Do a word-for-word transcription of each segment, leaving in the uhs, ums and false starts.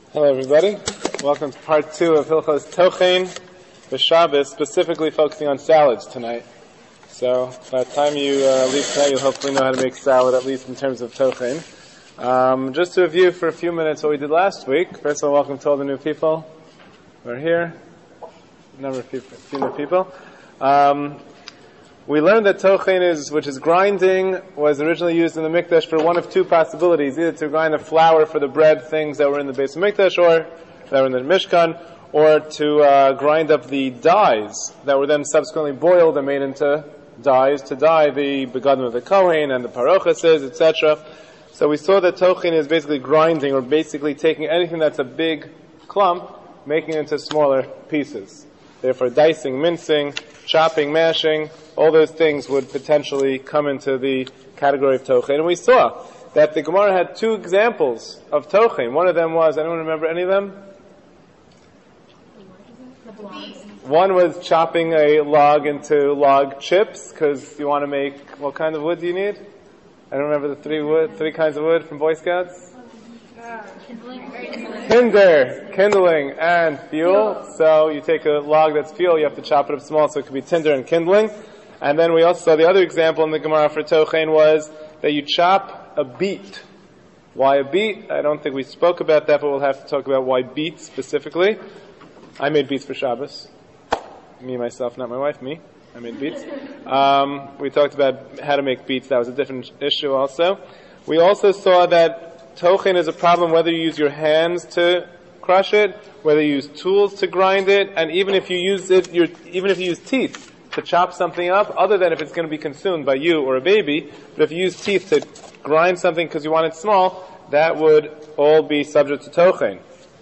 Hello, everybody. Welcome to part two of Hilchos Tochein B'Shabbos, specifically focusing on salads tonight. So, by the time you uh, leave tonight, you'll hopefully know how to make salad, at least in terms of Tochein. Um, just to review for a few minutes what we did last week. First of all, welcome to all the new people who are here. A number of people, a few new people. Um, we learned that Tochein is, which is grinding, was originally used in the Mikdash for one of two possibilities, either to grind the flour for the bread things that were in the base of Mikdash, or that were in the Mishkan, or to uh, grind up the dyes that were then subsequently boiled and made into dyes, to dye the begadim of the Kohen and the parochases, et cetera. So we saw that Tochein is basically grinding, or basically taking anything that's a big clump, making it into smaller pieces. Therefore, dicing, mincing, chopping, mashing, all those things would potentially come into the category of Tochein. And we saw that the Gemara had two examples of Tochein. One of them was, anyone remember any of them? One was chopping a log into log chips, because you want to make, what kind of wood do you need? I don't remember the three wood, three kinds of wood from Boy Scouts. Tinder, kindling, and fuel. So you take a log that's fuel, you have to chop it up small so it could be tinder and kindling. And then we also saw the other example in the Gemara for Tochein was that you chop a beet. Why a beet? I don't think we spoke about that, but we'll have to talk about why beets specifically. I made beets for Shabbos. Me, myself, not my wife, me. I made beets. Um, we talked about how to make beets. That was a different issue also. We also saw that Tochein is a problem whether you use your hands to crush it, whether you use tools to grind it, and even if you use it, your, even if you use teeth to chop something up, other than if it's going to be consumed by you or a baby, but if you use teeth to grind something because you want it small, that would all be subject to Tochein.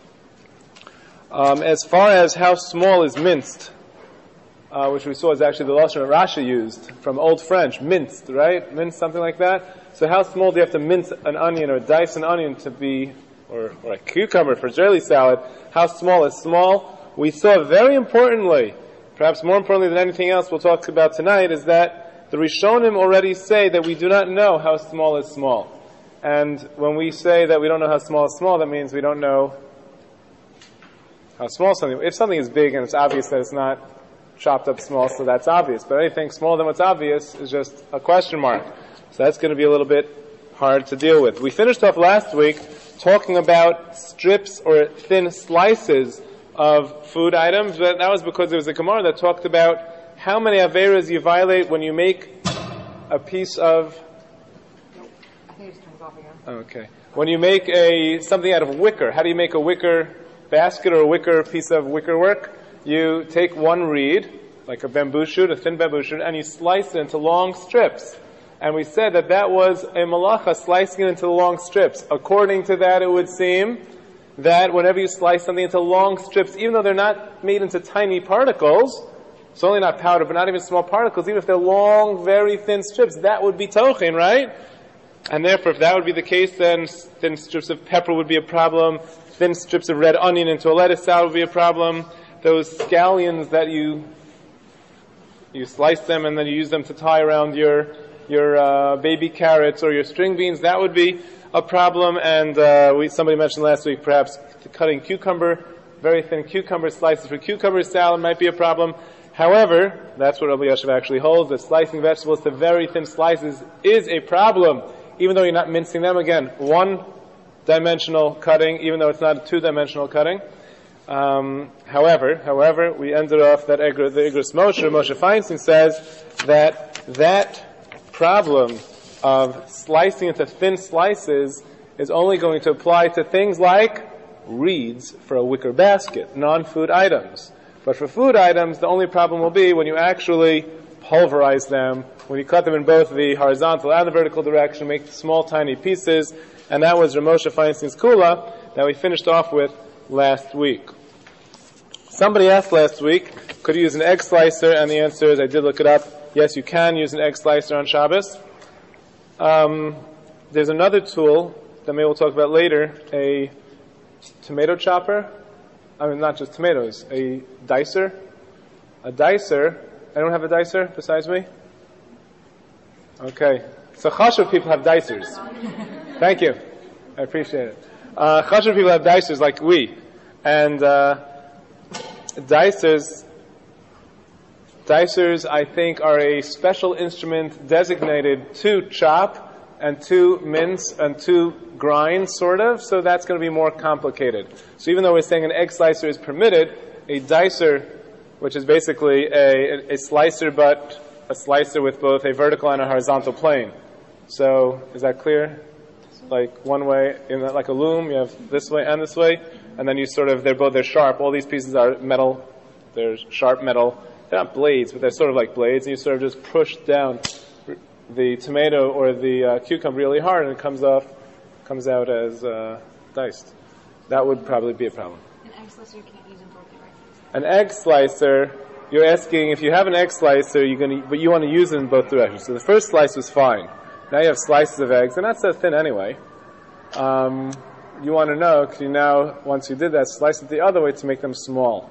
Um, as far as how small is minced, uh, which we saw is actually the lashon that Rashi used from Old French, minced, right? Minced, something like that. So how small do you have to mince an onion or dice an onion to be, or, or a cucumber for Israeli salad? How small is small? We saw very importantly, perhaps more importantly than anything else we'll talk about tonight, is that the Rishonim already say that we do not know how small is small. And when we say that we don't know how small is small, that means we don't know how small something. If something is big and it's obvious that it's not chopped up small, so that's obvious. But anything smaller than what's obvious is just a question mark. So that's going to be a little bit hard to deal with. We finished off last week talking about strips or thin slices of food items, but that was because there was a Gemara that talked about how many averas you violate when you make a piece of... Okay. When you make a something out of wicker, how do you make a wicker basket or a wicker piece of wicker work? You take one reed, like a bamboo shoot, a thin bamboo shoot, and you slice it into long strips. And we said that that was a malacha, slicing it into long strips. According to that, it would seem that whenever you slice something into long strips, even though they're not made into tiny particles, it's only not powder, but not even small particles, even if they're long, very thin strips, that would be Tochein, right? And therefore, if that would be the case, then thin strips of pepper would be a problem. Thin strips of red onion into a lettuce salad would be a problem. Those scallions that you you slice them and then you use them to tie around your your uh, baby carrots or your string beans, that would be a problem. And uh, we somebody mentioned last week perhaps cutting cucumber, very thin cucumber slices for cucumber salad might be a problem. However, that's what Rabbi Yosef actually holds, that slicing vegetables to very thin slices is a problem, even though you're not mincing them. Again, one-dimensional cutting, even though it's not a two-dimensional cutting. Um, however, however, we ended off that Eger, the Igros Moshe, Moshe Feinstein says that that problem of slicing into thin slices is only going to apply to things like reeds for a wicker basket, non-food items. But for food items, the only problem will be when you actually pulverize them, when you cut them in both the horizontal and the vertical direction, make small, tiny pieces, and that was Moshe Feinstein's kula that we finished off with last week. Somebody asked last week, could you use an egg slicer? And the answer is, I did look it up. Yes, you can use an egg slicer on Shabbos. Um, there's another tool that maybe we'll talk about later, a tomato chopper. I mean, not just tomatoes, a dicer. A dicer. Anyone have a dicer besides me? Okay. So chashuv people have dicers. Thank you. I appreciate it. Uh, Chashuv people have dicers like we. And, uh, dicers, dicers, I think, are a special instrument designated to chop and to mince and to grind, sort of, so that's going to be more complicated. So even though we're saying an egg slicer is permitted, a dicer, which is basically a, a slicer, but a slicer with both a vertical and a horizontal plane. So, is that clear? Like one way, in the, like a loom, you have this way and this way, and then you sort of, they're both, they're sharp. All these pieces are metal, they're sharp metal. They're not blades, but they're sort of like blades, and you sort of just push down the tomato or the uh, cucumber really hard, and it comes off, comes out as uh, diced. That would probably be a problem. An egg slicer you can't use in both directions. An egg slicer, you're asking if you have an egg slicer, you're going to, but you want to use it in both directions. So the first slice was fine. Now you have slices of eggs, and not so thin anyway. Um, you want to know, because you now, once you did that, slice it the other way to make them small.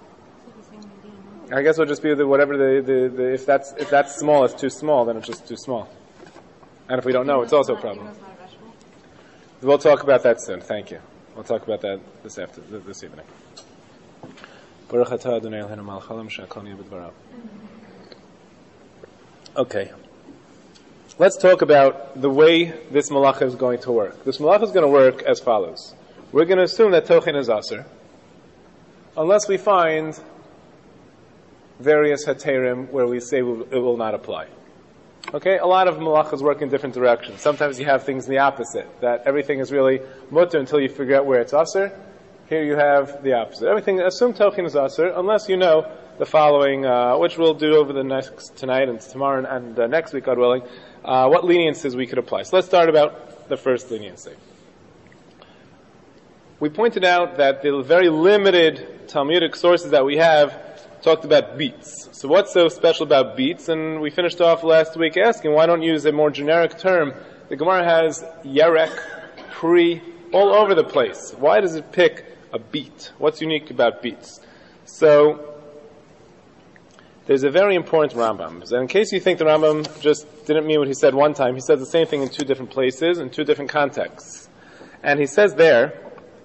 I guess it'll just be the, whatever the, the, the if that's if that's small, it's too small, then it's just too small. And if we don't know, it's also a problem. We'll talk about that soon. Thank you. We'll talk about that this after this evening. Okay. Let's talk about the way this malacha is going to work. This malacha is going to work as follows. We're going to assume that tochen is aser, unless we find various heterim where we say it will not apply. Okay, a lot of malachas work in different directions. Sometimes you have things in the opposite, that everything is really mutter until you figure out where it's aser. Here you have the opposite. Everything, assume tochen is aser, unless you know the following, uh, which we'll do over the next, tonight and tomorrow and, and uh, next week, God willing, uh, what leniencies we could apply. So let's start about the first leniency. We pointed out that the very limited Talmudic sources that we have talked about beets. So what's so special about beets? And we finished off last week asking, why don't you use a more generic term? The Gemara has yerek, pri, all over the place. Why does it pick a beet? What's unique about beets? So, there's a very important Rambam. And in case you think the Rambam just didn't mean what he said one time, he says the same thing in two different places, in two different contexts. And he says there,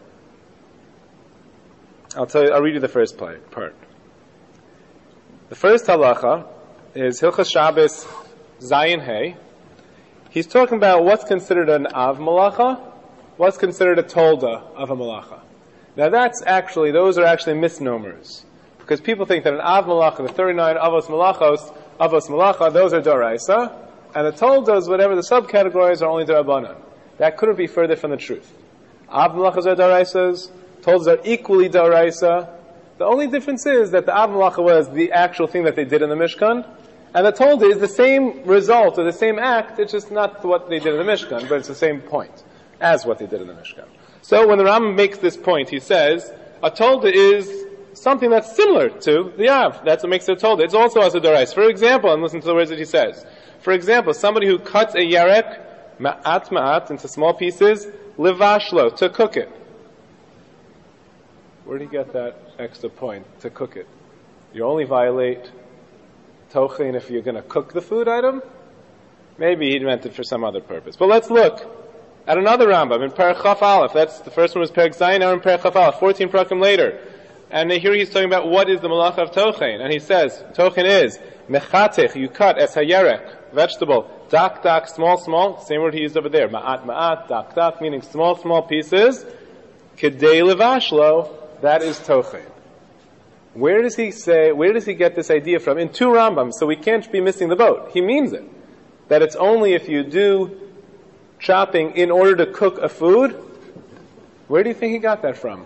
I'll tell you, I'll read you the first part. The first halacha is Hilchas Shabbos Zayin Hey. He's talking about what's considered an av malacha, what's considered a tolda of a malacha. Now that's actually, those are actually misnomers. Because people think that an av malacha, the thirty-nine avos malachos, avos malacha, those are doraisa, and the toldas, whatever the subcategories, are only dorabanan. That couldn't be further from the truth. Av malachas are doraisas, toldas are equally doraisa. The only difference is that the Av Malacha was the actual thing that they did in the Mishkan, and the Tolda is the same result or the same act, it's just not what they did in the Mishkan, but it's the same point as what they did in the Mishkan. So when the Rambam makes this point, he says, a Tolda is something that's similar to the Av. That's what makes it a Tolda. It's also as a Dorais. For example, and listen to the words that he says. For example, somebody who cuts a Yarek, ma'at ma'at, into small pieces, livashlo, to cook it. Where do you get that extra point to cook it? You only violate tochen if you're going to cook the food item? Maybe he meant it for some other purpose. But let's look at another Rambam in Perek Chaf Aleph. That's the first one was Perek Zayin, now in Perek Chaf Aleph, fourteen parakim later. And here he's talking about what is the malacha of tochen. And he says, tochen is mechatech, you cut as hayerek, vegetable, dak dak, small small, same word he used over there, ma'at ma'at, dak dak, meaning small small pieces, kedei levashlo, that is tochen. Where does he say, where does he get this idea from? In two Rambams, so we can't be missing the boat. He means it. That it's only if you do chopping in order to cook a food. Where do you think he got that from?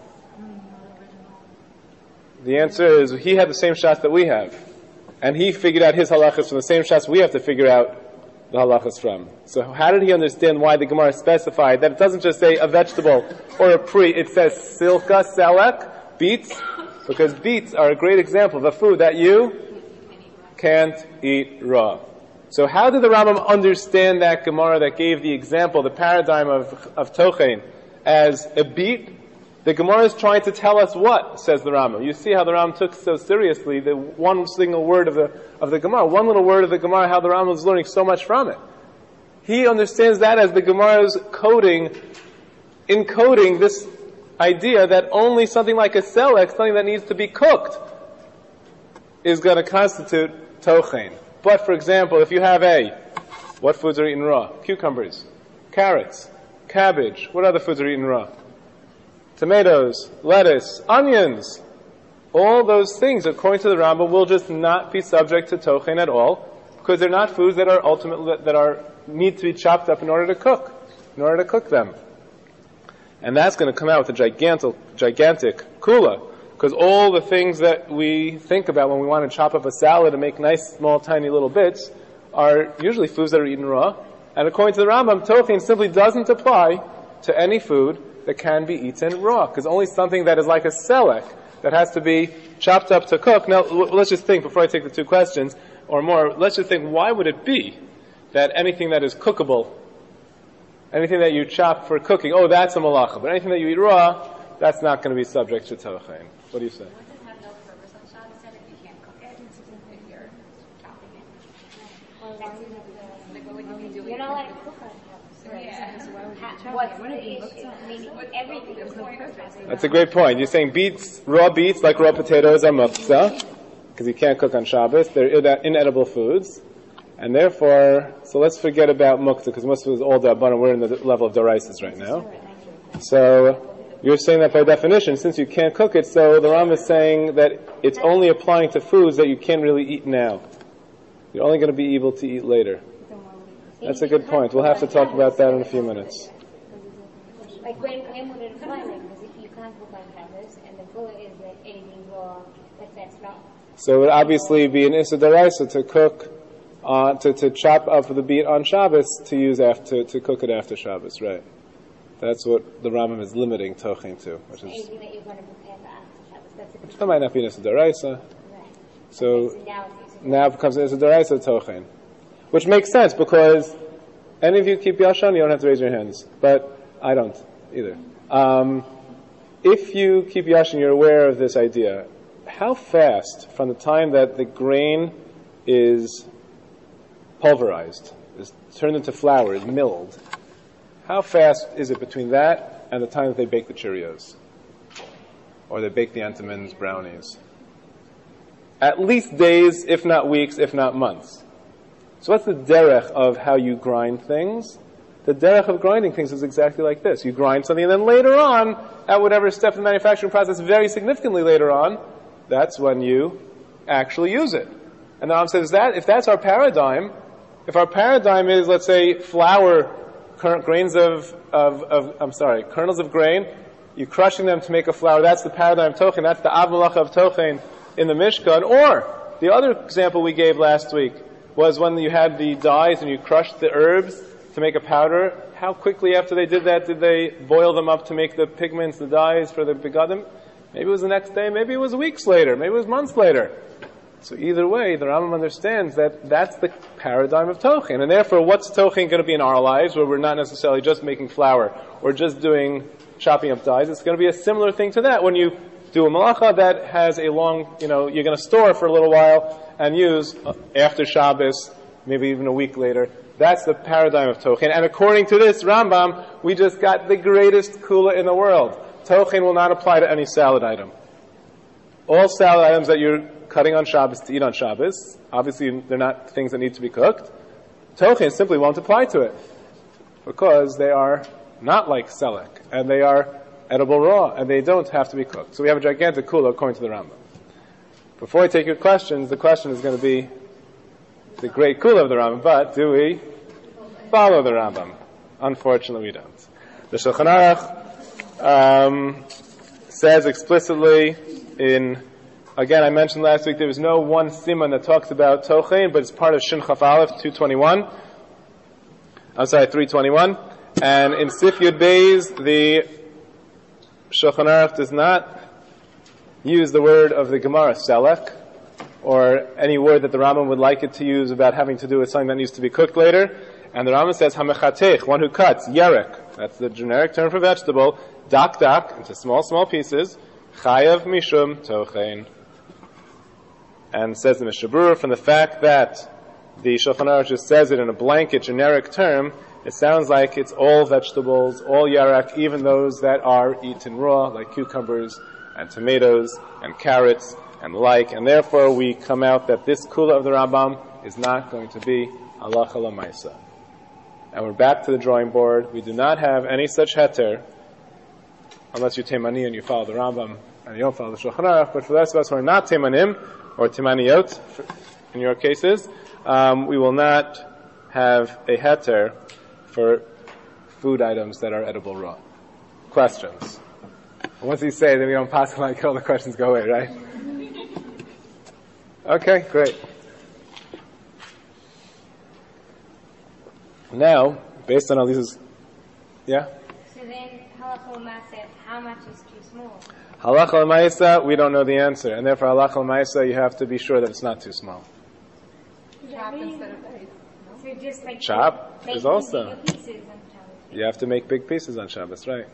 The answer is, he had the same shots that we have. And he figured out his halachas from the same shots we have to figure out the halachas from. So how did he understand why the Gemara specified that it doesn't just say a vegetable or a pri, it says silka, selek, beets, because beets are a great example of a food that you can't eat raw. So how did the Rambam understand that Gemara that gave the example, the paradigm of, of tochen, as a beet? The Gemara is trying to tell us what, says the Rambam. You see how the Rambam took so seriously the one single word of the of the Gemara, one little word of the Gemara, how the Rambam is learning so much from it. He understands that as the Gemara's coding encoding this idea that only something like a selek, something that needs to be cooked, is going to constitute tochen. But, for example, if you have a, what foods are eaten raw? Cucumbers, carrots, cabbage. What other foods are eaten raw? Tomatoes, lettuce, onions. All those things, according to the Rambam, will just not be subject to tochen at all, because they're not foods that are ultimately, that are, need to be chopped up in order to cook, in order to cook them. And that's going to come out with a gigantic, gigantic kula, because all the things that we think about when we want to chop up a salad and make nice, small, tiny little bits are usually foods that are eaten raw. And according to the Rambam, tochen simply doesn't apply to any food that can be eaten raw, because only something that is like a selek, that has to be chopped up to cook. Now, let's just think, before I take the two questions, or more, let's just think, why would it be that anything that is cookable, anything that you chop for cooking, oh, that's a malacha, but anything that you eat raw, that's not going to be subject to tochen. What do you say? Does it have no purpose on Shabbos then if you can't cook it? If you're chopping it? Well, like, what would you be doing? You're not allowed to cook on Shabbos. Yeah. So why would you chop What's it? the issue? I mean, everything is no purpose. That's a great point. You're saying beets, raw beets, like raw potatoes, are muktzah, because you can't cook on Shabbos. They're inedible foods. And therefore, so let's forget about muktzah, because muktzah is all da'abanan. We're in the level of daraisis right now. So, you're saying that by definition, since you can't cook it, so the Ram is saying that it's only applying to foods that you can't really eat now. You're only going to be able to eat later. That's a good point. We'll have to talk about that in a few minutes. Like when, when would it apply? Like, because if you can't cook on Shabbos, and the kula is that anything raw, that that's not. So it would obviously be an issa daraisa to cook, uh, to, to chop up the beet on Shabbos to use after, to cook it after Shabbos, right? That's what the Rambam is limiting tochen to, which is anything that you're going to prepare for after Shabbos. That's a good that might not be an issa daraisa. Right. So, Okay, so now it's now it becomes an issa daraisa tochen. Which makes sense, because any of you keep Yashan, you don't have to raise your hands. But I don't, either. Um, if you keep Yashan, you're aware of this idea. How fast, from the time that the grain is pulverized, is turned into flour, is milled, how fast is it between that and the time that they bake the Cheerios? Or they bake the Entenmann's brownies? At least days, if not weeks, if not months. So what's the derech of how you grind things? The derech of grinding things is exactly like this. You grind something, and then later on, at whatever step in the manufacturing process, very significantly later on, that's when you actually use it. And the Ram says that if that's our paradigm, if our paradigm is, let's say, flour, current grains of, of, of, I'm sorry, kernels of grain, you're crushing them to make a flour, that's the paradigm of tochen, that's the av malacha of tochen in the Mishkan. Or, the other example we gave last week was when you had the dyes and you crushed the herbs to make a powder. How quickly after they did that did they boil them up to make the pigments, the dyes for the begadim? Maybe it was the next day, maybe it was weeks later, maybe it was months later. So either way, the Rambam understands that that's the paradigm of tochen. And therefore, what's tochen going to be in our lives, where we're not necessarily just making flour or just doing, chopping up dyes? It's going to be a similar thing to that. When you do a malacha that has a long, you know, you're going to store for a little while and use after Shabbos, maybe even a week later. That's the paradigm of tochen. And according to this Rambam, we just got the greatest kula in the world. Tochen will not apply to any salad item. All salad items that you're cutting on Shabbos to eat on Shabbos, obviously they're not things that need to be cooked. Tochen simply won't apply to it, because they are not like selek, and they are edible raw, and they don't have to be cooked. So we have a gigantic kula according to the Rambam. Before I take your questions, the question is going to be the great kula of the Rambam, but do we follow the Rambam? Unfortunately, we don't. The Shulchan Aruch um, says explicitly in, again, I mentioned last week there was no one siman that talks about tochen, but it's part of Shin Chaf Aleph two twenty-one. I'm sorry, three twenty-one. And in Sif Yud Beis, the Shulchan Aruch does not use the word of the Gemara, selek, or any word that the Rambam would like it to use about having to do with something that needs to be cooked later. And the Rambam says, hamechatech, one who cuts, yerek, that's the generic term for vegetable, dak dak, into small, small pieces, chayav mishum tochen. And says the Mishnah Berurah, from the fact that the Shulchan Aruch just says it in a blanket, generic term, it sounds like it's all vegetables, all yarak, even those that are eaten raw, like cucumbers and tomatoes and carrots and the like, and therefore we come out that this kula of the Rambam is not going to be halacha lamaisa. And we're back to the drawing board. We do not have any such heter, unless you're Temani and you follow the Rambam and you don't follow the Shulchan Aruch, but for the rest of us who are not Temanim, or Temaniot, in your cases, um, we will not have a heter for food items that are edible raw. Questions? Once you say, then we don't pass like all the questions go away, right? Okay, great. Now, based on all these, yeah? So then, halacha l'maaseh, how much is too small? Halacha l'maisa, we don't know the answer, and therefore halacha l'maisa, you have to be sure that it's not too small. Chop instead of ice. So just like Chop make is also. bigger pieces on Shabbos. You have to make big pieces on Shabbos, right?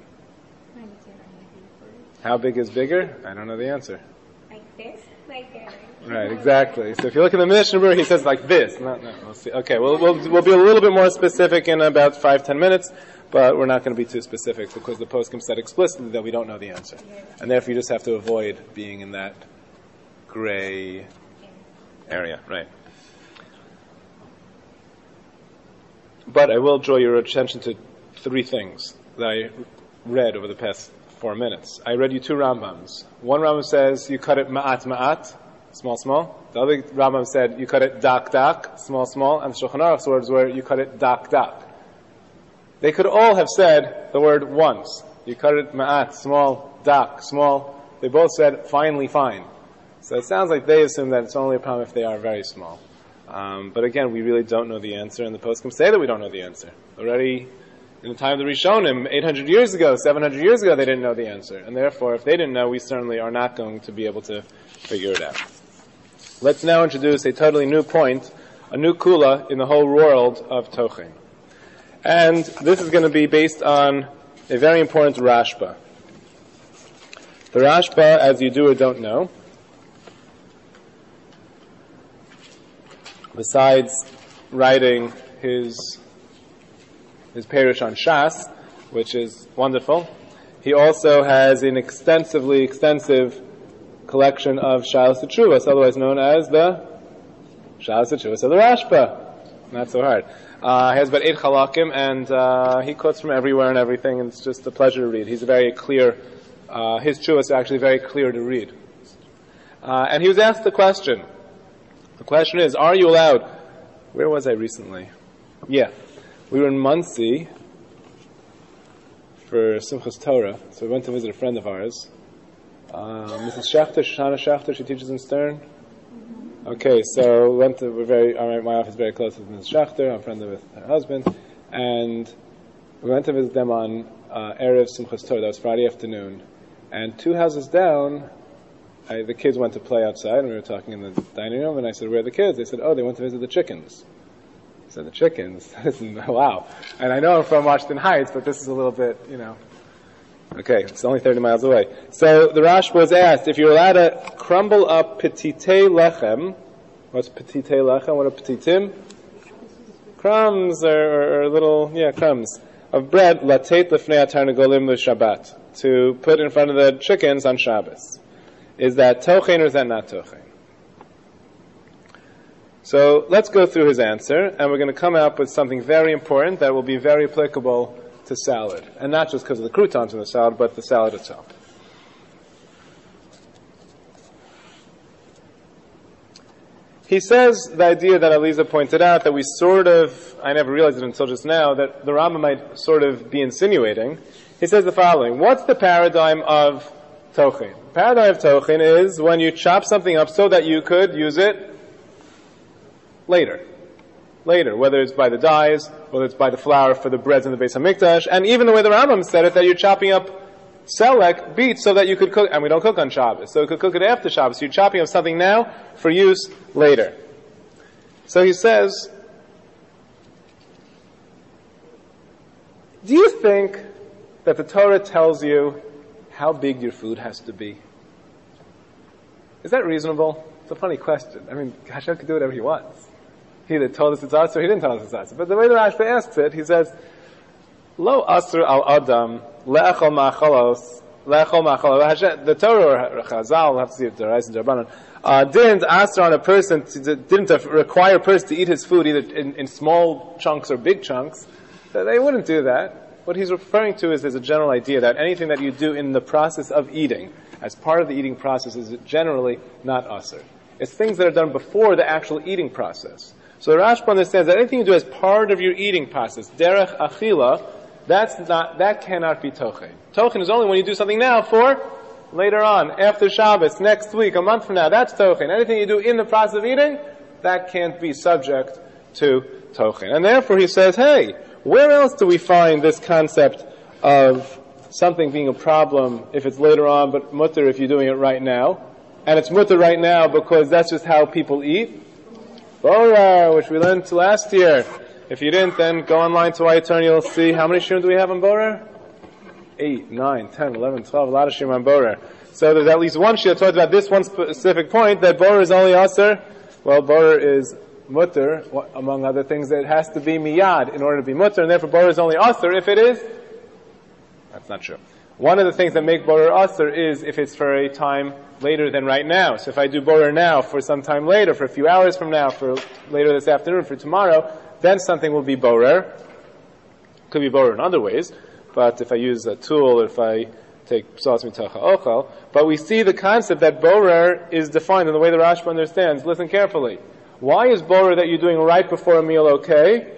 How big is bigger? I don't know the answer. Like this? Like that. Right, exactly. So if you look at the Mishnah Berurah, he says like this. No, no, we'll see. Okay, we'll, we'll, we'll be a little bit more specific in about five, ten minutes, but we're not going to be too specific because the poskim said explicitly that we don't know the answer. And therefore you just have to avoid being in that gray area, right? But I will draw your attention to three things that I read over the past four minutes. I read you two Rambams. One Rambam says you cut it ma'at ma'at, small small. The other Rambam said you cut it dak dak, small small. And the Shulchan Aruch's words were you cut it dak dak. They could all have said the word once. You cut it ma'at, small, dak, small. They both said finely fine. So it sounds like they assume that it's only a problem if they are very small. Um, but again, we really don't know the answer, and the poskim say that we don't know the answer. Already in the time of the Rishonim, eight hundred years ago, seven hundred years ago, they didn't know the answer. And therefore, if they didn't know, we certainly are not going to be able to figure it out. Let's now introduce a totally new point, a new kula in the whole world of Tochen. And this is going to be based on a very important Rashba. The Rashba, as you do or don't know, besides writing his his Perush on Shas, which is wonderful, he also has an extensively extensive collection of Shalos Teshuvos, otherwise known as the Shalos Teshuvos of the Rashba. Not so hard. Uh, he has about eight halakim, and uh, he quotes from everywhere and everything, and it's just a pleasure to read. He's very clear. Uh, his Teshuvos are actually very clear to read. Uh, and he was asked the question. The question is, are you allowed... Where was I recently? Yeah. We were in Muncie for Simchas Torah, so we went to visit a friend of ours. Uh, Missus Schachter, Shoshana Schachter, she teaches in Stern. Okay, so we went to, we're very, our, my office is very close with Missus Schachter, I'm a friend with her husband, and we went to visit them on uh, Erev Simchas Torah, that was Friday afternoon, and two houses down, I, the kids went to play outside, and we were talking in the dining room, and I said, where are the kids? They said, oh, they went to visit the chickens. I said, the chickens? Wow. And I know I'm from Washington Heights, but this is a little bit, you know. Okay, it's only thirty miles away. So the Rashba was asked, if you're allowed to crumble up petitei lechem, what's petitei lechem? What are petitim? Crumbs, or, or little, yeah, crumbs of bread, latet lefnei atarnagolim l'Shabbat, to put in front of the chickens on Shabbos. Is that tochen or is that not tochen? So let's go through his answer, and we're going to come up with something very important that will be very applicable to salad. And not just because of the croutons in the salad, but the salad itself. He says the idea that Aliza pointed out, that we sort of, I never realized it until just now, that the Rambam might sort of be insinuating. He says the following: what's the paradigm of tochen? The paradigm of tochen is when you chop something up so that you could use it later. Later, whether it's by the dyes, whether it's by the flour for the breads in the Beis HaMikdash, and even the way the Rambam said it, that you're chopping up selek, beets, so that you could cook, and we don't cook on Shabbos, so you could cook it after Shabbos. So you're chopping up something now for use later. So he says, do you think that the Torah tells you how big your food has to be? Is that reasonable? It's a funny question. I mean, Hashem can do whatever he wants. He either told us it's asr or he didn't tell us it's asr. But the way the Rashba asks it, he says, Lo asr al adam le'echol ma'acholos le'echol ma'acholos. The Torah or Chazal, we'll have to see if the Rais and Rabbanon, uh, didn't asr on a person, to, didn't require a person to eat his food either in, in small chunks or big chunks. They wouldn't do that. What he's referring to is there's a general idea that anything that you do in the process of eating, as part of the eating process, is generally not asr. It's things that are done before the actual eating process. So Rashba understands that anything you do as part of your eating process, derech achila, that's not, that cannot be tochen. Tochen is only when you do something now for later on, after Shabbos, next week, a month from now. That's tochen. Anything you do in the process of eating, that can't be subject to tochen. And therefore he says, hey, where else do we find this concept of something being a problem if it's later on, but mutter if you're doing it right now? And it's mutter right now because that's just how people eat. Borer, which we learned last year. If you didn't, then go online to iTurn, you'll see how many shirim do we have on Borer? Eight, nine, ten, eleven, twelve, a lot of shirim on Borer. So there's at least one shir talked about this one specific point, that Borer is only asr. Well, Borer is mutter, among other things, that it has to be miyad in order to be mutter, and therefore Borer is only asr if it is. That's not true. One of the things that make Borer asr is if it's for a time later than right now. So if I do Borer now for some time later, for a few hours from now, for later this afternoon, for tomorrow, then something will be Borer. Could be Borer in other ways, but if I use a tool, or if I take Psas Mitacha Ochel, but we see the concept that Borer is defined in the way the Rashba understands. Listen carefully. Why is Borer that you're doing right before a meal okay?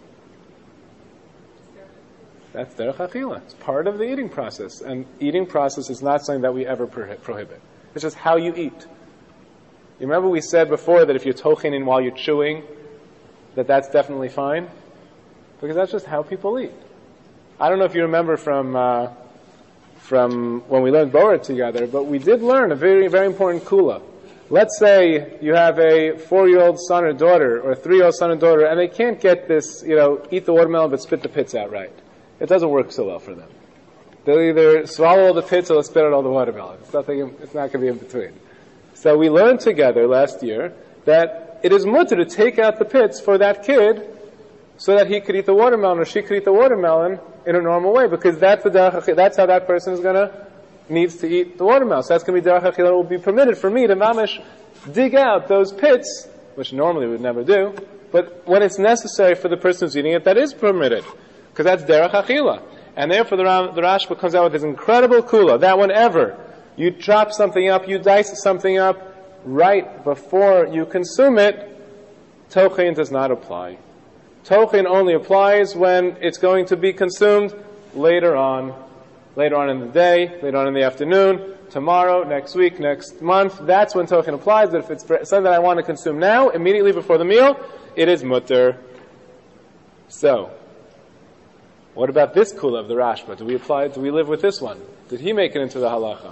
That's derech achila. It's part of the eating process. And eating process is not something that we ever prohibit. It's just how you eat. You remember we said before that if you're tochening while you're chewing, that that's definitely fine? Because that's just how people eat. I don't know if you remember from uh, from when we learned Borer together, but we did learn a very, very important kula. Let's say you have a four-year-old son or daughter, or a three-year-old son or daughter, and they can't get this, you know, eat the watermelon but spit the pits out right. It doesn't work so well for them. They'll either swallow all the pits or they'll spit out all the watermelon. It's, nothing, it's not going to be in between. So we learned together last year that it is mutter to take out the pits for that kid so that he could eat the watermelon or she could eat the watermelon in a normal way, because that's the derech, that's how that person is going to needs to eat the watermelon. So that's going to be derech achila. It will be permitted for me to mamish dig out those pits, which normally we would never do, but when it's necessary for the person who's eating it, that is permitted. Because that's derech achila. And therefore the, Ram, the Rashba comes out with this incredible kula, that whenever you chop something up, you dice something up, right before you consume it, tochen does not apply. Tochen only applies when it's going to be consumed later on. Later on in the day, later on in the afternoon, tomorrow, next week, next month. That's when tochen applies. But if it's something that I want to consume now, immediately before the meal, it is mutter. So, what about this kula of the Rashba? Do we apply? Do we live with this one? Did he make it into the halacha?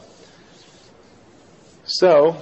So,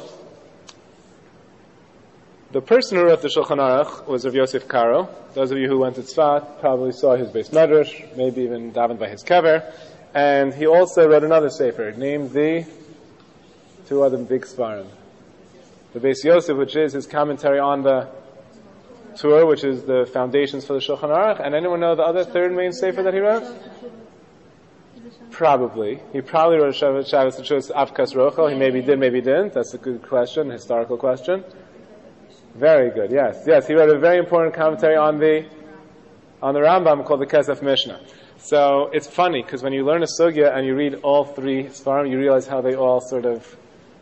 the person who wrote the Shulchan Aruch was Rav Yosef Karo. Those of you who went to Tzfat probably saw his Beis Medrash, maybe even davened by his kever. And he also wrote another sefer named the two other big svarim. The Beis Yosef, which is his commentary on the Torah, which is the foundations for the Shulchan Aruch. And anyone know the other third main sefer that he wrote? Probably. He probably wrote Shabbos Shabbos Avkas Rochel. He maybe did, maybe didn't. That's a good question, historical question. Very good. Yes, yes. He wrote a very important commentary on the on the Rambam called the Kesef Mishnah. So it's funny because when you learn a sugya and you read all three svarim, you realize how they all sort of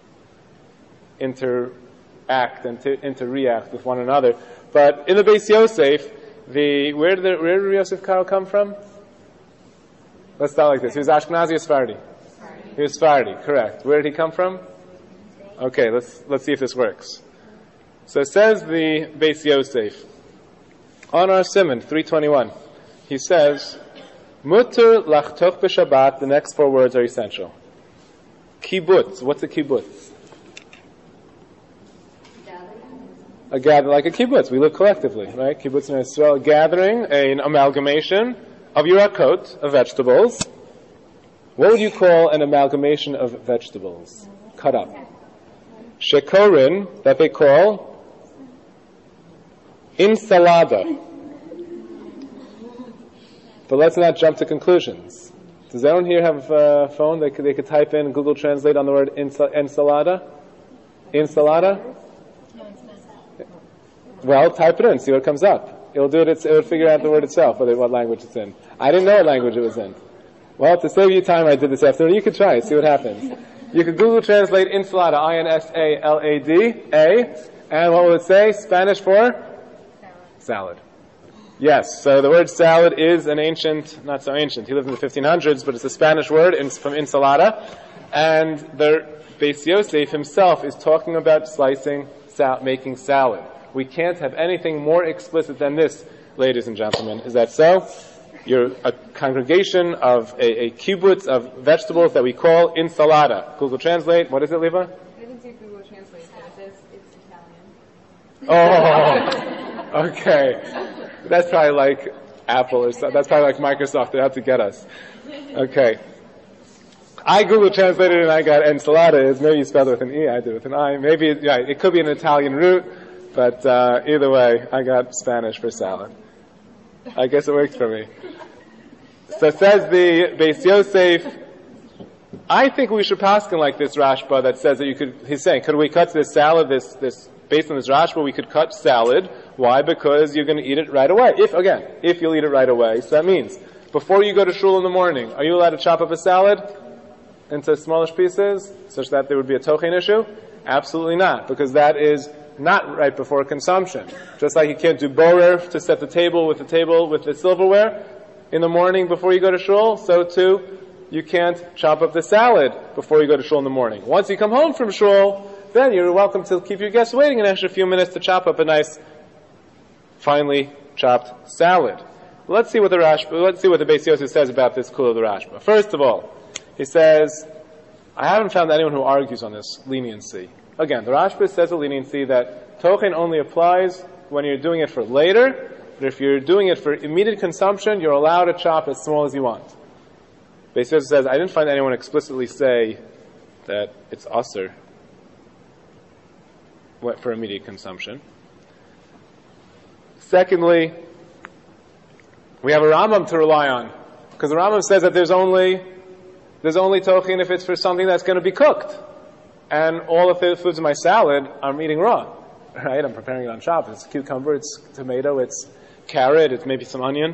interact and to, interreact with one another. But in the Beis Yosef, the where did the, where did Yosef Karo come from? Let's start like this. He was Ashkenazi or Sephardi? He was Sephardi, correct. Where did he come from? Okay, let's let's see if this works. So it says the Beis Yosef on our Simon three twenty-one. He says, "Mutter lachtoch b'Shabbat." The next four words are essential. Kibbutz. What's a kibbutz? A gather like a kibbutz. We live collectively, right? Kibbutz in Israel, a gathering, an amalgamation of Yerakot, of vegetables. What would you call an amalgamation of vegetables? Cut up. Shekorin, that they call Insalada. But let's not jump to conclusions. Does anyone here have a phone? They could, they could type in Google Translate on the word insal- ensalada? Insalada? Well, type it in, see what comes up. It'll do it, it's, it'll figure out the word itself, whether, what language it's in. I didn't know what language it was in. Well, to save you time, I did this afternoon. You could try it, see what happens. You could Google Translate Insalada, I N S A L A D, A, and what will it say? Spanish for? Salad. Salad. Yes, so the word salad is an ancient, not so ancient, he lived in the fifteen hundreds, but it's a Spanish word in, from ensalada, and the Beis Yosef himself is talking about slicing, sal- making salad. We can't have anything more explicit than this, ladies and gentlemen. Is that so? You're a congregation of a, a kibbutz of vegetables that we call ensalada. Google Translate, what is it, Liva? I didn't say Google Translate, but it says it's Italian. Oh, okay. That's probably like Apple or something. That's probably like Microsoft. They have to get us. Okay. I Google translated it and I got ensalada is maybe you spelled it with an E, I did with an I. Maybe it, yeah, it could be an Italian root, but uh, either way, I got Spanish for salad. I guess it worked for me. So says the Beis Yosef, I think we should paskin like this Rashba that says that you could, he's saying, could we cut this salad, this, this, based on this Rashba, we could cut salad. Why? Because you're going to eat it right away. If, again, if you'll eat it right away. So that means, before you go to shul in the morning, are you allowed to chop up a salad into smallish pieces, such that there would be a tochen issue? Absolutely not, because that is not right before consumption. Just like you can't do borer to set the table with the table with the silverware in the morning before you go to shul, so too, you can't chop up the salad before you go to shul in the morning. Once you come home from shul, then you're welcome to keep your guests waiting an extra few minutes to chop up a nice, finely chopped salad. Let's see what the Rashba, let's see what the Beis Yosef says about this kula of the Rashba. First of all, he says, I haven't found anyone who argues on this leniency. Again, the Rashba says a leniency that tochen only applies when you're doing it for later, but if you're doing it for immediate consumption, you're allowed to chop as small as you want. Beis Yosef says, I didn't find anyone explicitly say that it's usur for immediate consumption. Secondly, we have a Rambam to rely on, because the Rambam says that there's only there's only tochen if it's for something that's going to be cooked, and all of the foods in my salad I'm eating raw, right? I'm preparing it on Shabbos. It's cucumber, it's tomato, it's carrot, it's maybe some onion.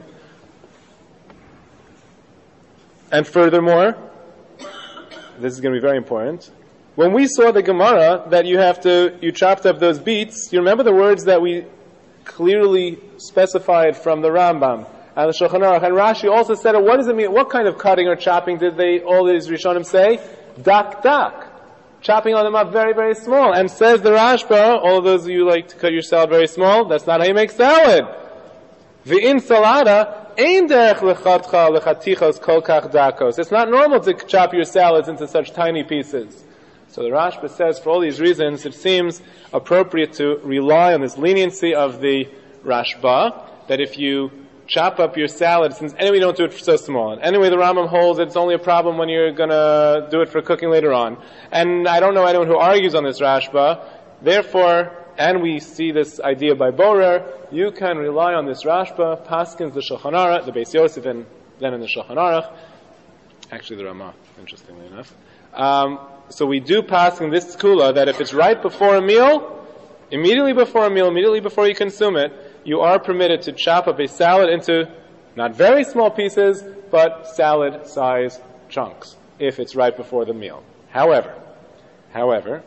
And furthermore, this is going to be very important. When we saw the Gemara that you have to you chopped up those beets, you remember the words that we clearly specified from the Rambam and the Shulchan Aruch, and Rashi also said it. What does it mean? What kind of cutting or chopping did they, all these Rishonim say? Dak dak. Chopping on them up very, very small. And says the Rashba, all of those of you like to cut your salad very small, that's not how you make salad. V'in salada, ein derech lechatcha lechattichos kol kach dakos. It's not normal to chop your salads into such tiny pieces. So the Rashba says, for all these reasons, it seems appropriate to rely on this leniency of the Rashba, that if you chop up your salad, since anyway you don't do it so small, and anyway the Rambam holds it's only a problem when you're going to do it for cooking later on. And I don't know anyone who argues on this Rashba, therefore, and we see this idea by Borer, you can rely on this Rashba, Paskins, the Shulchan Aruch, the Beis Yosef, and then in the Shulchan Aruch, actually the Ramah, interestingly enough. Um, so we do pass in this kula that if it's right before a meal, immediately before a meal, immediately before you consume it, you are permitted to chop up a salad into not very small pieces, but salad-size chunks, if it's right before the meal. However, however,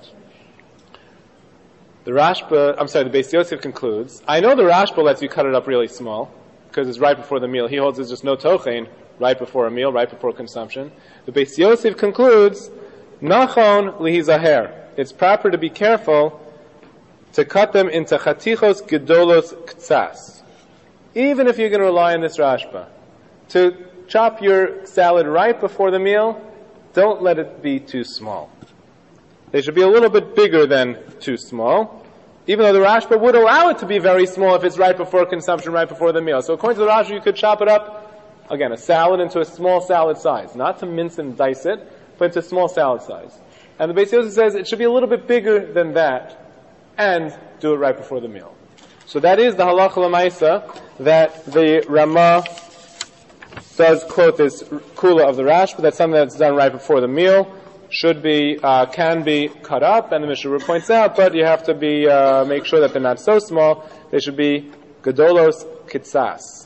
the Rashba, I'm sorry, the Beis Yosef concludes, I know the Rashba lets you cut it up really small, because it's right before the meal. He holds there's just no tochen right before a meal, right before consumption. The Beis Yosef concludes, Nachon lihizaher. It's proper to be careful to cut them into chatichos gedolos ktsas. Even if you're going to rely on this Rashba. To chop your salad right before the meal, don't let it be too small. They should be a little bit bigger than too small, even though the Rashba would allow it to be very small if it's right before consumption, right before the meal. So according to the Rashba, you could chop it up, again, a salad into a small salad size. Not to mince and dice it, but into small salad size. And the Beis Yosef says it should be a little bit bigger than that, and do it right before the meal. So that is the halacha l'maisa that the Ramah does quote this kula of the Rash, but that's something that's done right before the meal. Should be, uh, can be cut up, and the Mishnah Berurah points out, but you have to be, uh, make sure that they're not so small. They should be gedolos kitsas.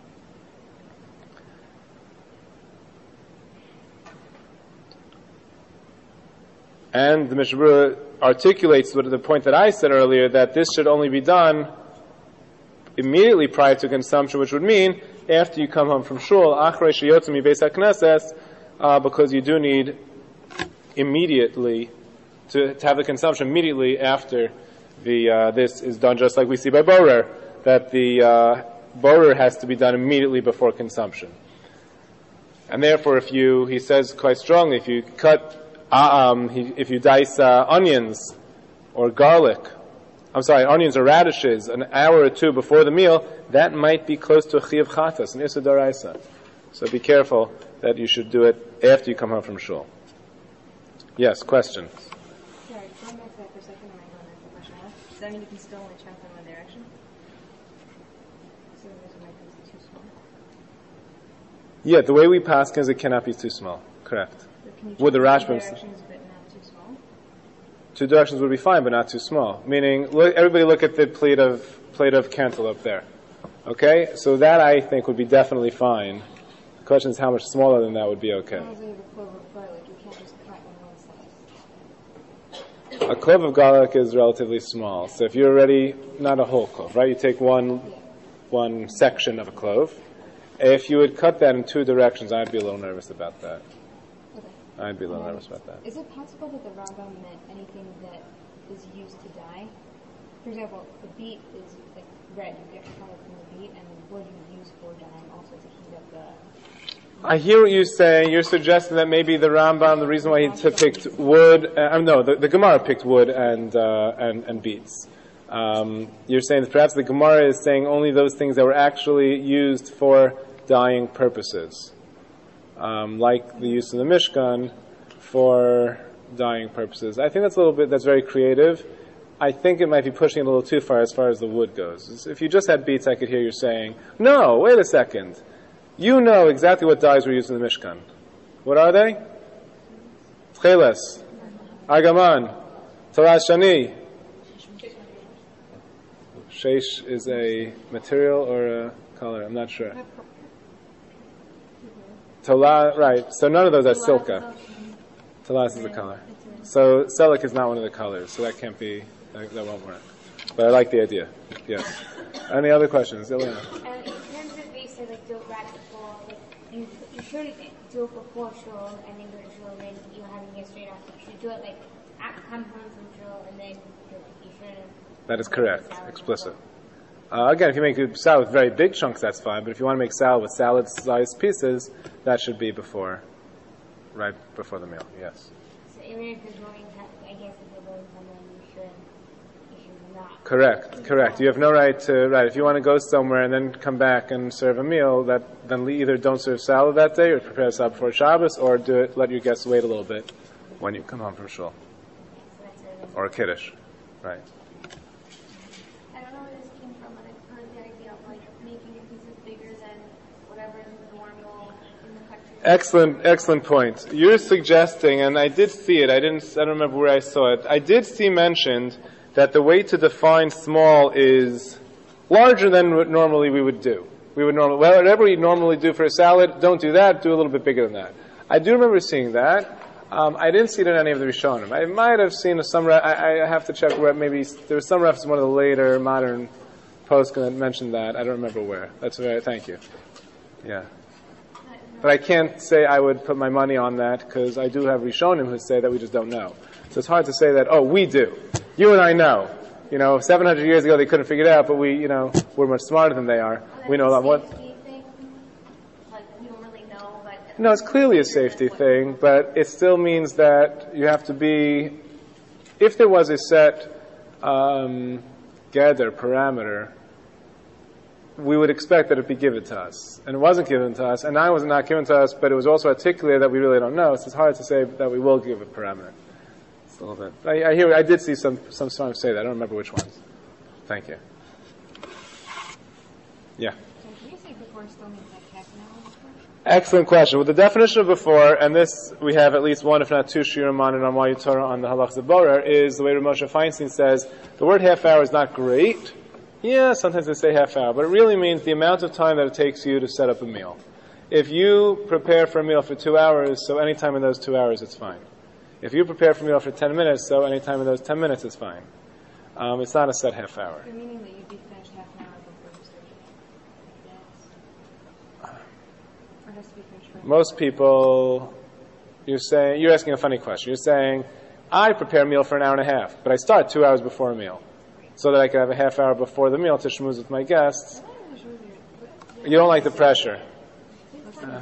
And the Mishnah Berurah articulates what the point that I said earlier, that this should only be done immediately prior to consumption, which would mean after you come home from shul, achrei sheyotzu mi beis hakneses, uh, because you do need immediately to, to have the consumption immediately after the uh, this is done, just like we see by borer, that the uh, borer has to be done immediately before consumption. And therefore, if you, he says quite strongly, if you cut, uh, um, he, if you dice uh, onions or garlic, I'm sorry, onions or radishes an hour or two before the meal, that might be close to a chiyuv chatas, an issa d'oraisa. So be careful that you should do it after you come home from shul. Yes, question. Sorry, going back to that for a second, and I don't answer the question I asked. Does that mean you can still only chop in one direction? So this might be too small. Yeah, the way we pass is it cannot be too small. Correct. But can you Would the chop Rashbam two s- directions but not too small? Two directions would be fine, but not too small. Meaning, look, everybody look at the plate of plate of cantaloupe there. Okay, so that I think would be definitely fine. The question is how much smaller than that would be okay. As long as you have a clove of garlic, you can't just cut on one side. A clove of garlic is relatively small, so if you're already not a whole clove, right? You take one one section of a clove. If you would cut that in two directions, I'd be a little nervous about that. Okay. I'd be a little Um, nervous about that. Is it possible that the Rambam meant anything that is used to dye? For example, the beet is like red, you get color from the beet, and the wood you use for dyeing also to heat up the... I hear what you're saying. You're suggesting that maybe the Rambam, the reason why he t- picked wood, uh, no, the, the Gemara picked wood and uh, and, and beets. Um, you're saying that perhaps the Gemara is saying only those things that were actually used for dyeing purposes, um, like the use of the Mishkan for dyeing purposes. I think that's a little bit, that's very creative. I think it might be pushing it a little too far as far as the wood goes. If you just had beets, I could hear you saying, no, wait a second. You know exactly what dyes were used in the Mishkan. What are they? Tcheles, Argaman, Taras Shani. Sheish is a material or a color? I'm not sure. Tola, right. So none of those are silka. Talas is a color. So selik is not one of the colors, so that can't be, that, that won't work. But I like the idea. Yes. Any other questions? Ileana? And in terms of they said like do it right before, like you you should do it before shul and then go to shul and then you having it straight after. You should do it like at come home from shul and then do it. You shouldn't. That is correct. Explicit. Uh, again, if you make a salad with very big chunks, that's fine. But if you want to make salad with salad-sized pieces, that should be before, right before the meal. Yes. So even if you're going, to, I guess if you're going somewhere, you should, you should not. Correct. Correct. You have no right to, right, if you want to go somewhere and then come back and serve a meal, that then either don't serve salad that day or prepare salad before Shabbos, or do it, let your guests wait a little bit when you come home from shul. So that's really Or a kiddush. Right. I don't know where this came from, but I've heard the idea of like making it pieces bigger than whatever is normal in the country. Excellent, excellent point. You're suggesting, and I did see it, I didn't, I don't remember where I saw it, I did see mentioned that the way to define small is larger than what normally we would do. We would normally, well, whatever we normally do for a salad, don't do that, do a little bit bigger than that. I do remember seeing that. Um, I didn't see it in any of the Rishonim. I might have seen some, re- I, I have to check where maybe, there was some reference in one of the later modern posts that mentioned that. I don't remember where. That's very, thank you. Yeah. But I can't say I would put my money on that because I do have Rishonim who say that we just don't know. So it's hard to say that, oh, we do. You and I know. You know, seven hundred years ago they couldn't figure it out, but we, you know, we're much smarter than they are. We know a lot more. Like we don't really know, but No, it's clearly a safety thing, but it still means that you have to be, if there was a set um, gather parameter, we would expect that it be given to us. And it wasn't given to us, and now it was not given to us, but it was also articulated that we really don't know, so it's hard to say that we will give a parameter. It's a little bit. I, I hear, I did see some, some songs say that, I don't remember which ones. Thank you. Yeah. So can you say before still means like half an hour before? Excellent question. With the definition of before, and this we have at least one, if not two, shiurim on it on Why Torah on the halachas of borer, is the way Rav Moshe Feinstein says, the word half hour is not great. Yeah, sometimes they say half hour, but it really means the amount of time that it takes you to set up a meal. If you prepare for a meal for two hours, so any time in those two hours it's fine. If you prepare for a meal for ten minutes, so any time in those ten minutes it's fine. Um, it's not a set half hour. So meaning that you'd be finished half an hour before you start eating? Yes. Or has to be finished right Most people, you're saying, you're asking a funny question. You're saying, I prepare a meal for an hour and a half, but I start two hours before a meal, so that I can have a half hour before the meal to schmooze with my guests. You don't like the pressure. Uh,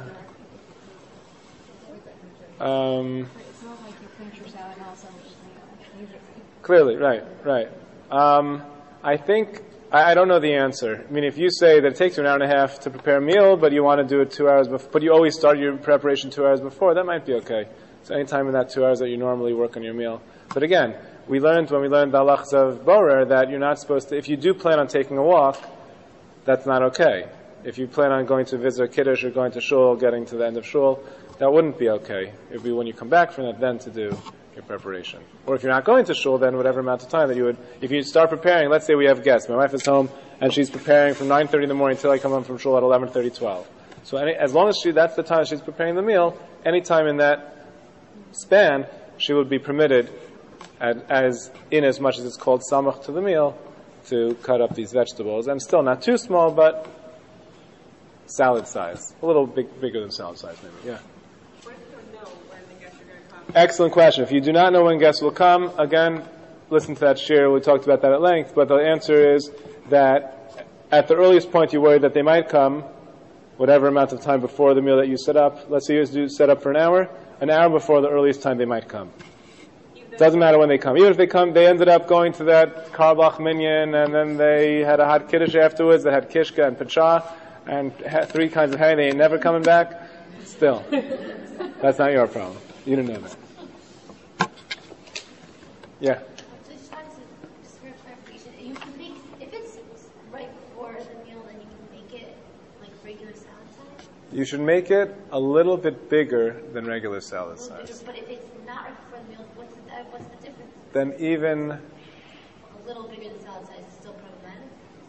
um, It's not like you finish your salad and all of a sudden just leave it. clearly, right, right. Um, I think, I, I don't know the answer. I mean, if you say that it takes you an hour and a half to prepare a meal, but you want to do it two hours before, but you always start your preparation two hours before, that might be okay. So any time in that two hours that you normally work on your meal. But again, we learned when we learned the halachas of borer that you're not supposed to, if you do plan on taking a walk, that's not okay. If you plan on going to visit a kiddush or going to shul, getting to the end of shul, that wouldn't be okay. It would be when you come back from that then to do your preparation. Or if you're not going to shul, then whatever amount of time that you would, if you start preparing, let's say we have guests. My wife is home and she's preparing from nine thirty in the morning until I come home from shul at eleven thirty, twelve. So any, as long as she, that's the time she's preparing the meal, any time in that span, she would be permitted, as, as in as much as it's called samach to the meal, to cut up these vegetables. And still not too small, but salad size. A little big, bigger than salad size, maybe. Yeah. What if you don't know when the guests are going to come? Excellent question. If you do not know when guests will come, again, listen to that shir. We talked about that at length. But the answer is that at the earliest point you worry that they might come, whatever amount of time before the meal that you set up. Let's say you do set up for an hour. An hour before the earliest time they might come. It doesn't matter when they come. Even if they come, they ended up going to that Karbach Minyan, and then they had a hot kiddush afterwards. They had kishka and pachah, and had three kinds of hay. They ain't never coming back. Still, that's not your problem. You didn't know that. Yeah. So just wanted to, just for clarification, you can make, if it's right before the meal, then you can make it like regular salad size? You should make it a little bit bigger than regular salad A little bigger, size. but if it's not right before the meal, what's the, uh, what's the difference? Then even, A little bigger than salad size is still problematic?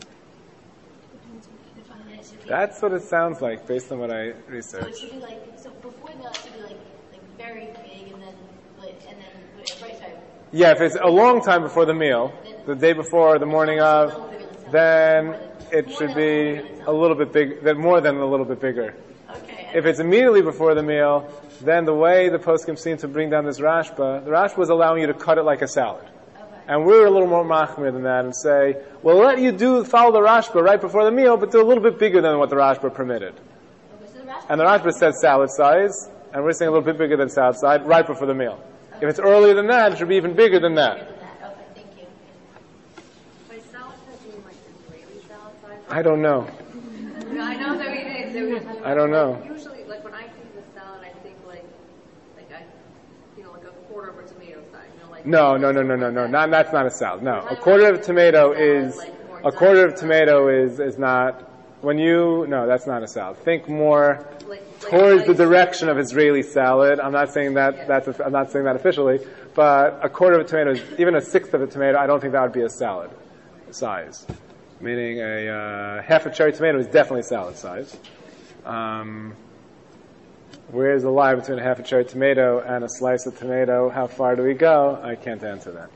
And it should be- that's what it sounds like based on what I So it researched. should be like, so before the meal, it should be like, like very big, and then, like, and then, right, sorry, Yeah, if it's a long time before the meal, the day before, the morning of, then it should be a little bit big, then more than a little bit bigger. okay. If it's immediately before the meal, then the way the poskim seem to bring down this rashba, the rashba was allowing you to cut it like a salad. And we're a little more machmir than that and say, well, let you do follow the rashba right before the meal, but do a little bit bigger than what the rashba permitted. Okay, so the rashba- And the rashba says salad size, and we're saying a little bit bigger than salad size, right before the meal. If it's earlier than that, it should be even bigger than that. Okay, thank you. By salad size, you mean like Israeli salad size? I don't know. No, I know that we did. So we- I don't know. Usually, like when I think of a salad, I think like, like I, you know, like a quarter of a tomato size. You know, like No, no, no, no, no, no. Not, that's not a salad. No. A quarter of a tomato is, a quarter of a tomato is, is not, when you, no, that's not a salad. Think more like, like towards the like- direction of Israeli salad. I'm not saying that, that's, a, I'm not saying that officially, but a quarter of a tomato, is, even a sixth of a tomato, I don't think that would be a salad size. Meaning a, uh, half a cherry tomato is definitely salad size. Um, where's the line between a half a cherry tomato and a slice of tomato? How far do we go? I can't answer that.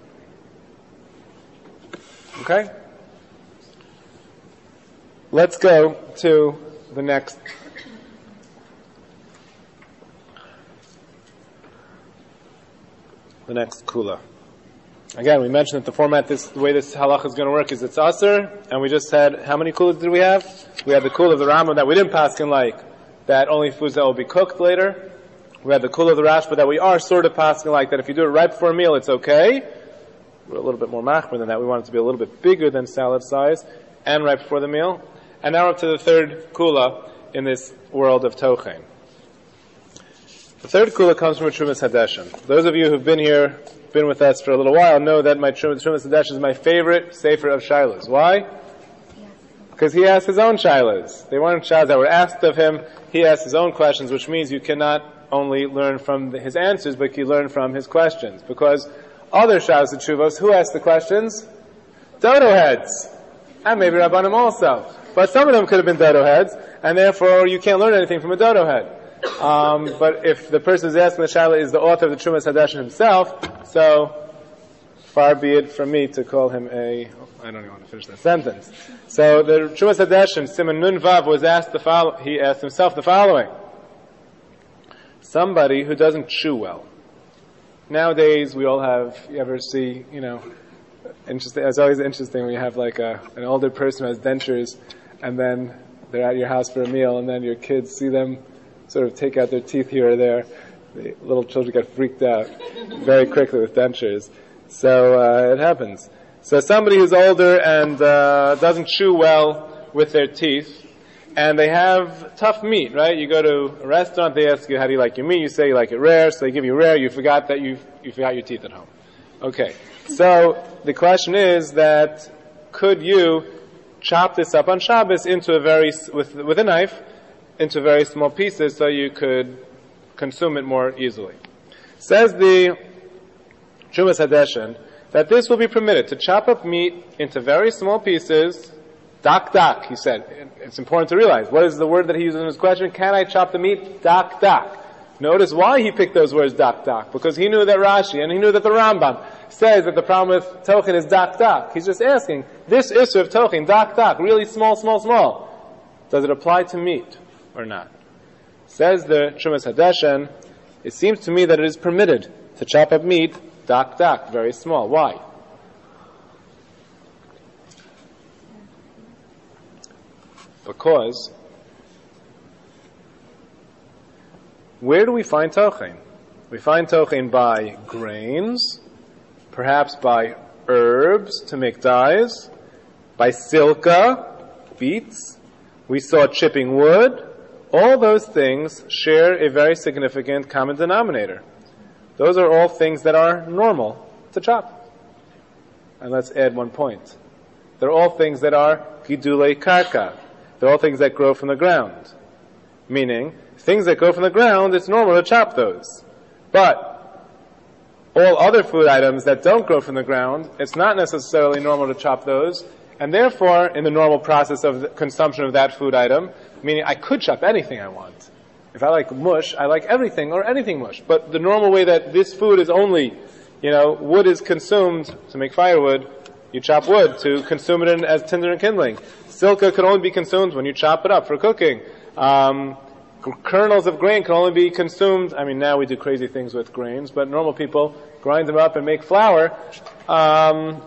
Okay? Let's go to the next. The next kula. Again, we mentioned that the format, this, the way this halach is going to work is it's aser, and we just had, how many kulas did we have? We had the kula of the Rambam that we didn't paskin like, that only foods that will be cooked later. We had the kula of the Rashba that we are sort of paskin like, that if you do it right before a meal, it's okay. We're a little bit more machmir than that. We want it to be a little bit bigger than salad size, and right before the meal. And now we're up to the third kula in this world of tochen. The third kula comes from a Trumas Hadeshin. Those of you who've been here, been with us for a little while, know that my Trumas Hadeshin is my favorite sefer of Shilas. Why? Because he asked his own shilas. They weren't shilas that were asked of him. He asked his own questions, which means you cannot only learn from his answers, but you learn from his questions. Because other shilas and tshuvos, who asked the questions? Dodo heads. And maybe Rabbanim also. But some of them could have been dodo heads, and therefore you can't learn anything from a dodo head. Um, but if the person who's asking the shaila is the author of the Trumas Hadeshin himself, so far be it from me to call him a, I don't even want to finish that sentence. So the Trumas Hadeshin, Simon Nun Vav, was asked the follow, he asked himself the following. Somebody who doesn't chew well. Nowadays we all have, you ever see, you know, interesting, it's always interesting when you have like a, an older person who has dentures, and then they're at your house for a meal, and then your kids see them sort of take out their teeth here or there. The little children get freaked out very quickly with dentures. So uh, it happens. So somebody who's older and uh, doesn't chew well with their teeth, and they have tough meat, right? You go to a restaurant, they ask you, how do you like your meat? You say you like it rare, so they give you rare. You forgot that you you forgot your teeth at home. Okay. So the question is that could you chop this up on Shabbos into a very with with a knife into very small pieces so you could consume it more easily? Says the Trumas Hadeshin that this will be permitted to chop up meat into very small pieces. Dak dak, he said. It's important to realize what is the word that he uses in his question. Can I chop the meat? Dak dak. Notice why he picked those words dak dak, because he knew that Rashi and he knew that the Rambam says that the problem with tochin is dak dak. He's just asking, this issue of tochin, dak dak, really small, small, small, does it apply to meat or not? Says the Trumas Hadeshin, it seems to me that it is permitted to chop up meat dak dak, very small. Why? Because where do we find tochin? We find tochin by grains, perhaps by herbs to make dyes, by silka, beets. We saw chipping wood. All those things share a very significant common denominator. Those are all things that are normal to chop. And let's add one point. They're all things that are gidulei karka. They're all things that grow from the ground. Meaning, things that grow from the ground, it's normal to chop those. But all other food items that don't grow from the ground, it's not necessarily normal to chop those. And therefore, in the normal process of the consumption of that food item, meaning I could chop anything I want. If I like mush, I like everything or anything mush. But the normal way that this food is only, you know, wood is consumed to make firewood, you chop wood to consume it in, as tinder and kindling. Silka could only be consumed when you chop it up for cooking. Um, kernels of grain can only be consumed. I mean, now we do crazy things with grains, but normal people grind them up and make flour. Um,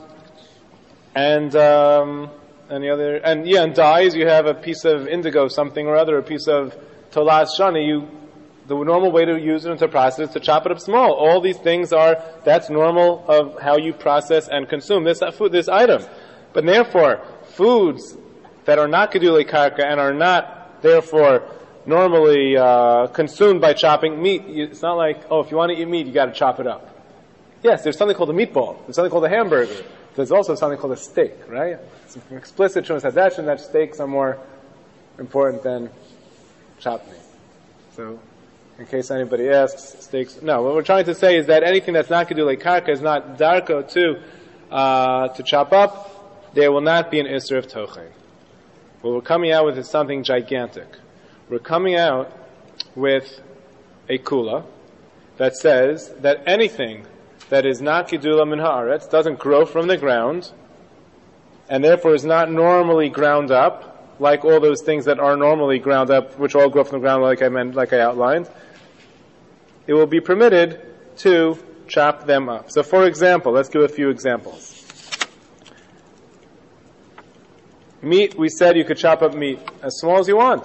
and um, any other, and yeah, and dyes. You have a piece of indigo, something or other, a piece of tolas shani. You, the normal way to use it into process is to chop it up small. All these things are that's normal of how you process and consume this food, this item. But therefore, foods that are not gedulei karka and are not therefore normally uh, consumed by chopping meat. It's not like, oh, if you want to eat meat, you got to chop it up. Yes, there's something called a meatball. There's something called a hamburger. There's also something called a steak, right? It's an explicit Trumas Hadeshin that steaks are more important than chopped meat. So, in case anybody asks, steaks. No, what we're trying to say is that anything that's not gedulei karka is not darko to uh, to chop up. There will not be an isser of tochin. What we're coming out with is something gigantic. We're coming out with a kula that says that anything that is not gidula min haaretz, doesn't grow from the ground, and therefore is not normally ground up, like all those things that are normally ground up, which all grow from the ground, like I meant, like I outlined, it will be permitted to chop them up. So, for example, let's give a few examples. Meat, we said you could chop up meat as small as you want.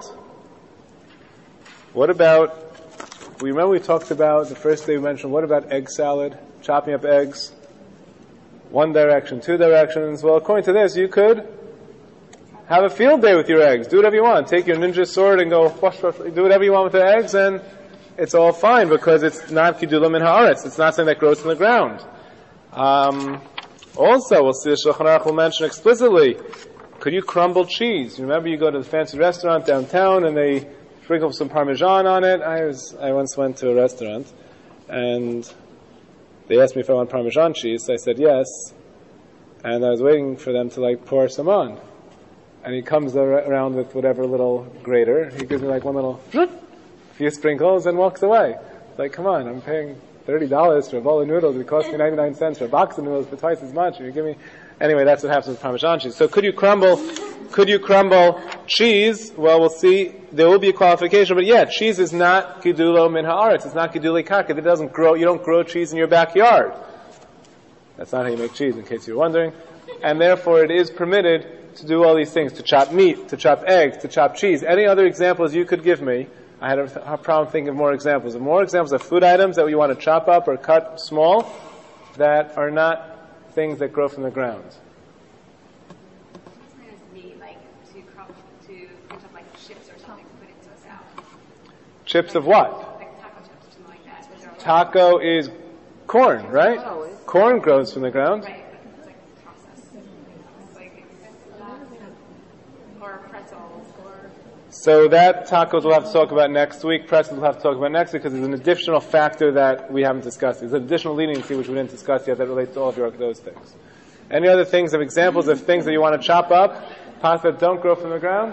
What about, we remember we talked about, the first day we mentioned, what about egg salad? Chopping up eggs. One direction, two directions. Well, according to this, you could have a field day with your eggs. Do whatever you want. Take your ninja sword and go, whoosh, whoosh, do whatever you want with the eggs, and it's all fine because it's not kidula min haaretz. It's not something that grows from the ground. Um, also, we'll see the Shulchan Aruch will mention explicitly could you crumble cheese? Remember, you go to the fancy restaurant downtown and they sprinkle some Parmesan on it. I was, I once went to a restaurant and they asked me if I want Parmesan cheese. So I said yes. And I was waiting for them to like pour some on. And he comes ar- around with whatever little grater. He gives me like one little few sprinkles and walks away. It's like, come on, I'm paying thirty dollars for a bowl of noodles. It costs me ninety-nine cents for a box of noodles for twice as much. And you give me, anyway, that's what happens with Parmesan cheese. So could you crumble, could you crumble cheese? Well, we'll see. There will be a qualification, but yeah, cheese is not gidulo min haaretz. It's not gidulei karka. It doesn't grow, you don't grow cheese in your backyard. That's not how you make cheese, in case you're wondering. And therefore it is permitted to do all these things, to chop meat, to chop eggs, to chop cheese. Any other examples you could give me? I had a, th- a problem thinking of more examples. Of more examples of food items that you want to chop up or cut small that are not things that grow from the ground. Me, like to crumble, to pinch up like chips or something to put into a salad. Chips of what? Like taco chips or something like that. Which are Taco is corn, right? Corn grows from the ground. right, but it's like processed. It's like or pretzels or. So that tacos we'll have to talk about next week. Pretzels we'll have to talk about next week because there's an additional factor that we haven't discussed. There's an additional leniency which we didn't discuss yet that relates to all of your, those things. Any other things of examples of things that you want to chop up, pasta that don't grow from the ground?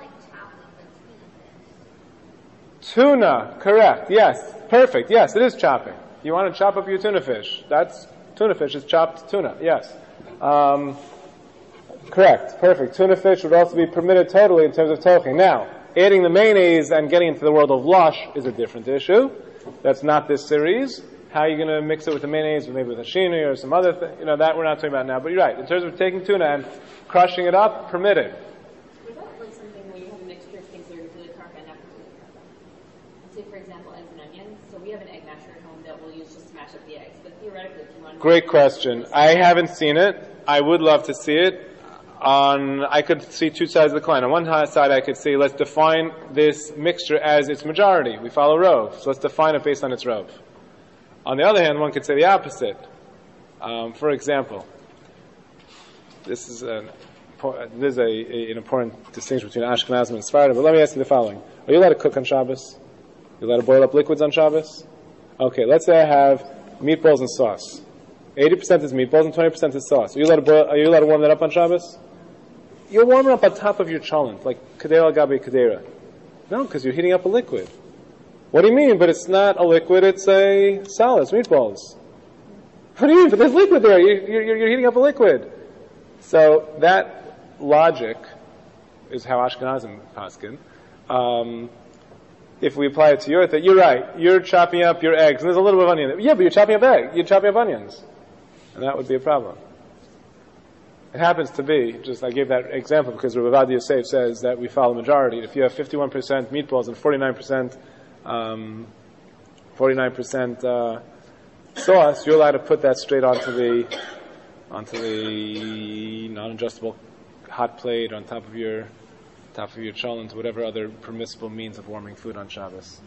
Tuna, correct, yes. Perfect, yes, it is chopping. You want to chop up your tuna fish. That's, tuna fish is chopped tuna, yes. Um, correct, perfect. Tuna fish would also be permitted totally in terms of toking. Now, adding the mayonnaise and getting into the world of lush is a different issue. That's not this series. How are you going to mix it with the mayonnaise, or maybe with a shini or some other thing? You know, that we're not talking about now. But you're right. In terms of taking tuna and crushing it up, permitted. Is that like something where you have a mixture of things that are really carb and not really carb? Say, for example, eggs and onions. So we have an egg masher at home that we'll use just to mash up the eggs. But theoretically, if you want to... Great question. I haven't seen it. I would love to see it. On, I could see two sides of the coin. On one side, I could say, let's define this mixture as its majority. We follow Rove. So let's define it based on its Rove. On the other hand, one could say the opposite. Um, for example, this is an, this is a, a, an important distinction between Ashkenazim and Sephardim. But let me ask you the following: are you allowed to cook on Shabbos? Are you allowed to boil up liquids on Shabbos? Okay, let's say I have meatballs and sauce. Eighty percent is meatballs and twenty percent is sauce. Are you allowed to boil? Are you allowed to warm that up on Shabbos? You'll warm it up on top of your cholent, like kadera gabe kadera. No, because you're heating up a liquid. What do you mean? But it's not a liquid, it's a solid, it's meatballs. What do you mean? But there's liquid there. You're, you're, you're heating up a liquid. So that logic is how Ashkenazim paskin. Um, if we apply it to your thing, you're right. You're chopping up your eggs, and there's a little bit of onion. Yeah, but you're chopping up egg. You're chopping up onions. And that would be a problem. It happens to be, just I gave that example because Rabbi Ovadia Yosef says that we follow majority. If you have fifty-one percent meatballs and forty-nine percent Um, forty-nine percent uh, sauce, you're allowed to put that straight onto the onto the non-adjustable hot plate on top of your top of your cholent, whatever other permissible means of warming food on Shabbos.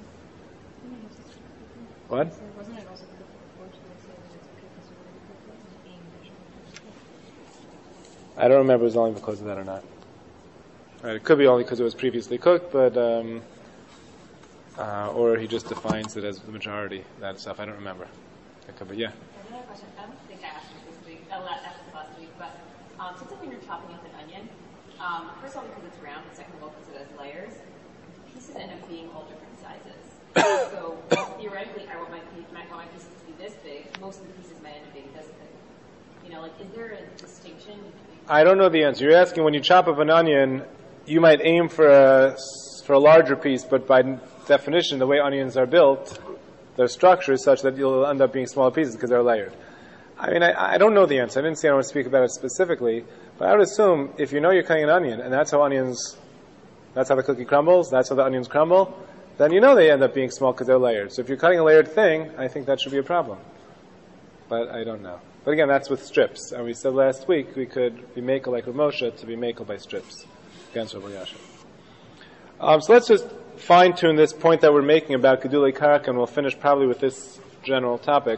What? Wasn't it also good for to say that it's okay because we're being vegetable? I don't remember if it was only because of that or not. Right, it could be only because it was previously cooked, but um, Uh, or he just defines it as the majority, that stuff. I don't remember. It could be, yeah. Another question. I don't think I asked this this week. I asked this last week, but um, sometimes when you're chopping up an onion, um, first of all because it's round, and second of all because it has layers, pieces end up being all different sizes. So theoretically, I want my might want my pieces to be this big. Most of the pieces might end up being this big. You know, like, is there a distinction? I don't know the answer. You're asking when you chop up an onion, you might aim for a for a larger piece, but by definition, the way onions are built, their structure is such that you'll end up being smaller pieces because they're layered. I mean, I, I don't know the answer. I didn't say I want to speak about it specifically, but I would assume if you know you're cutting an onion, and that's how onions, that's how the cookie crumbles, that's how the onions crumble, then you know they end up being small because they're layered. So if you're cutting a layered thing, I think that should be a problem. But I don't know. But again, that's with strips. And we said last week we could be makel like Rav Moshe to be makel by strips against Rav Elyashiv. Um, so let's just fine-tune this point that we're making about Gedulei Karka, and we'll finish probably with this general topic.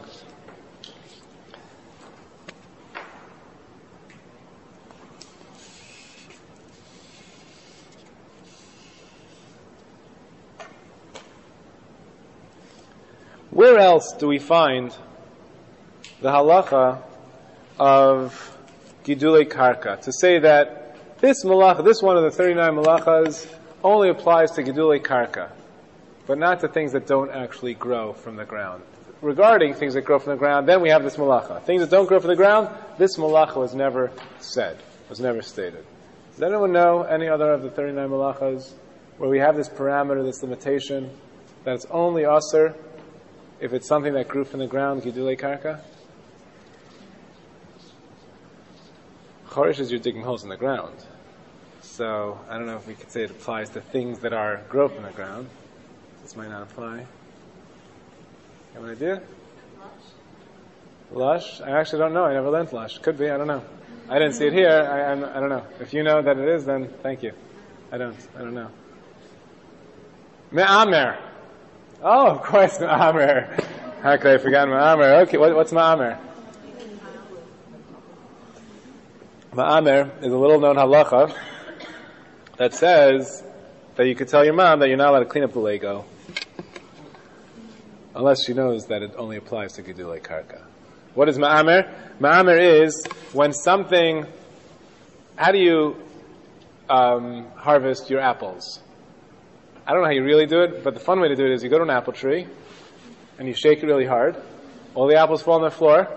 Where else do we find the halacha of gidulei karka? To say that this malacha, this one of the thirty-nine malachas, only applies to gidulei karka, but not to things that don't actually grow from the ground. Regarding things that grow from the ground, then we have this malacha. Things that don't grow from the ground, this malacha was never said, was never stated. Does anyone know any other of the thirty-nine malachas where we have this parameter, this limitation, that it's only asur if it's something that grew from the ground, gidulei karka? Chorish is you're digging holes in the ground. So, I don't know if we could say it applies to things that are grow from the ground. This might not apply. Have an idea? Lush? I actually don't know. I never learned lush. Could be. I don't know. I didn't see it here. I, I, I don't know. If you know that it is, then thank you. I don't. I don't know. Me'amer. Oh, of course, Me'amer. How could I forget Me'amer? Okay, what, what's Me'amer? Me'amer is a little known halacha that says that you could tell your mom that you're not allowed to clean up the Lego unless she knows that it only applies to gidulei karka. What is ma'amer? Ma'amer is when something, how do you um, harvest your apples? I don't know how you really do it, but the fun way to do it is you go to an apple tree and you shake it really hard. All the apples fall on the floor,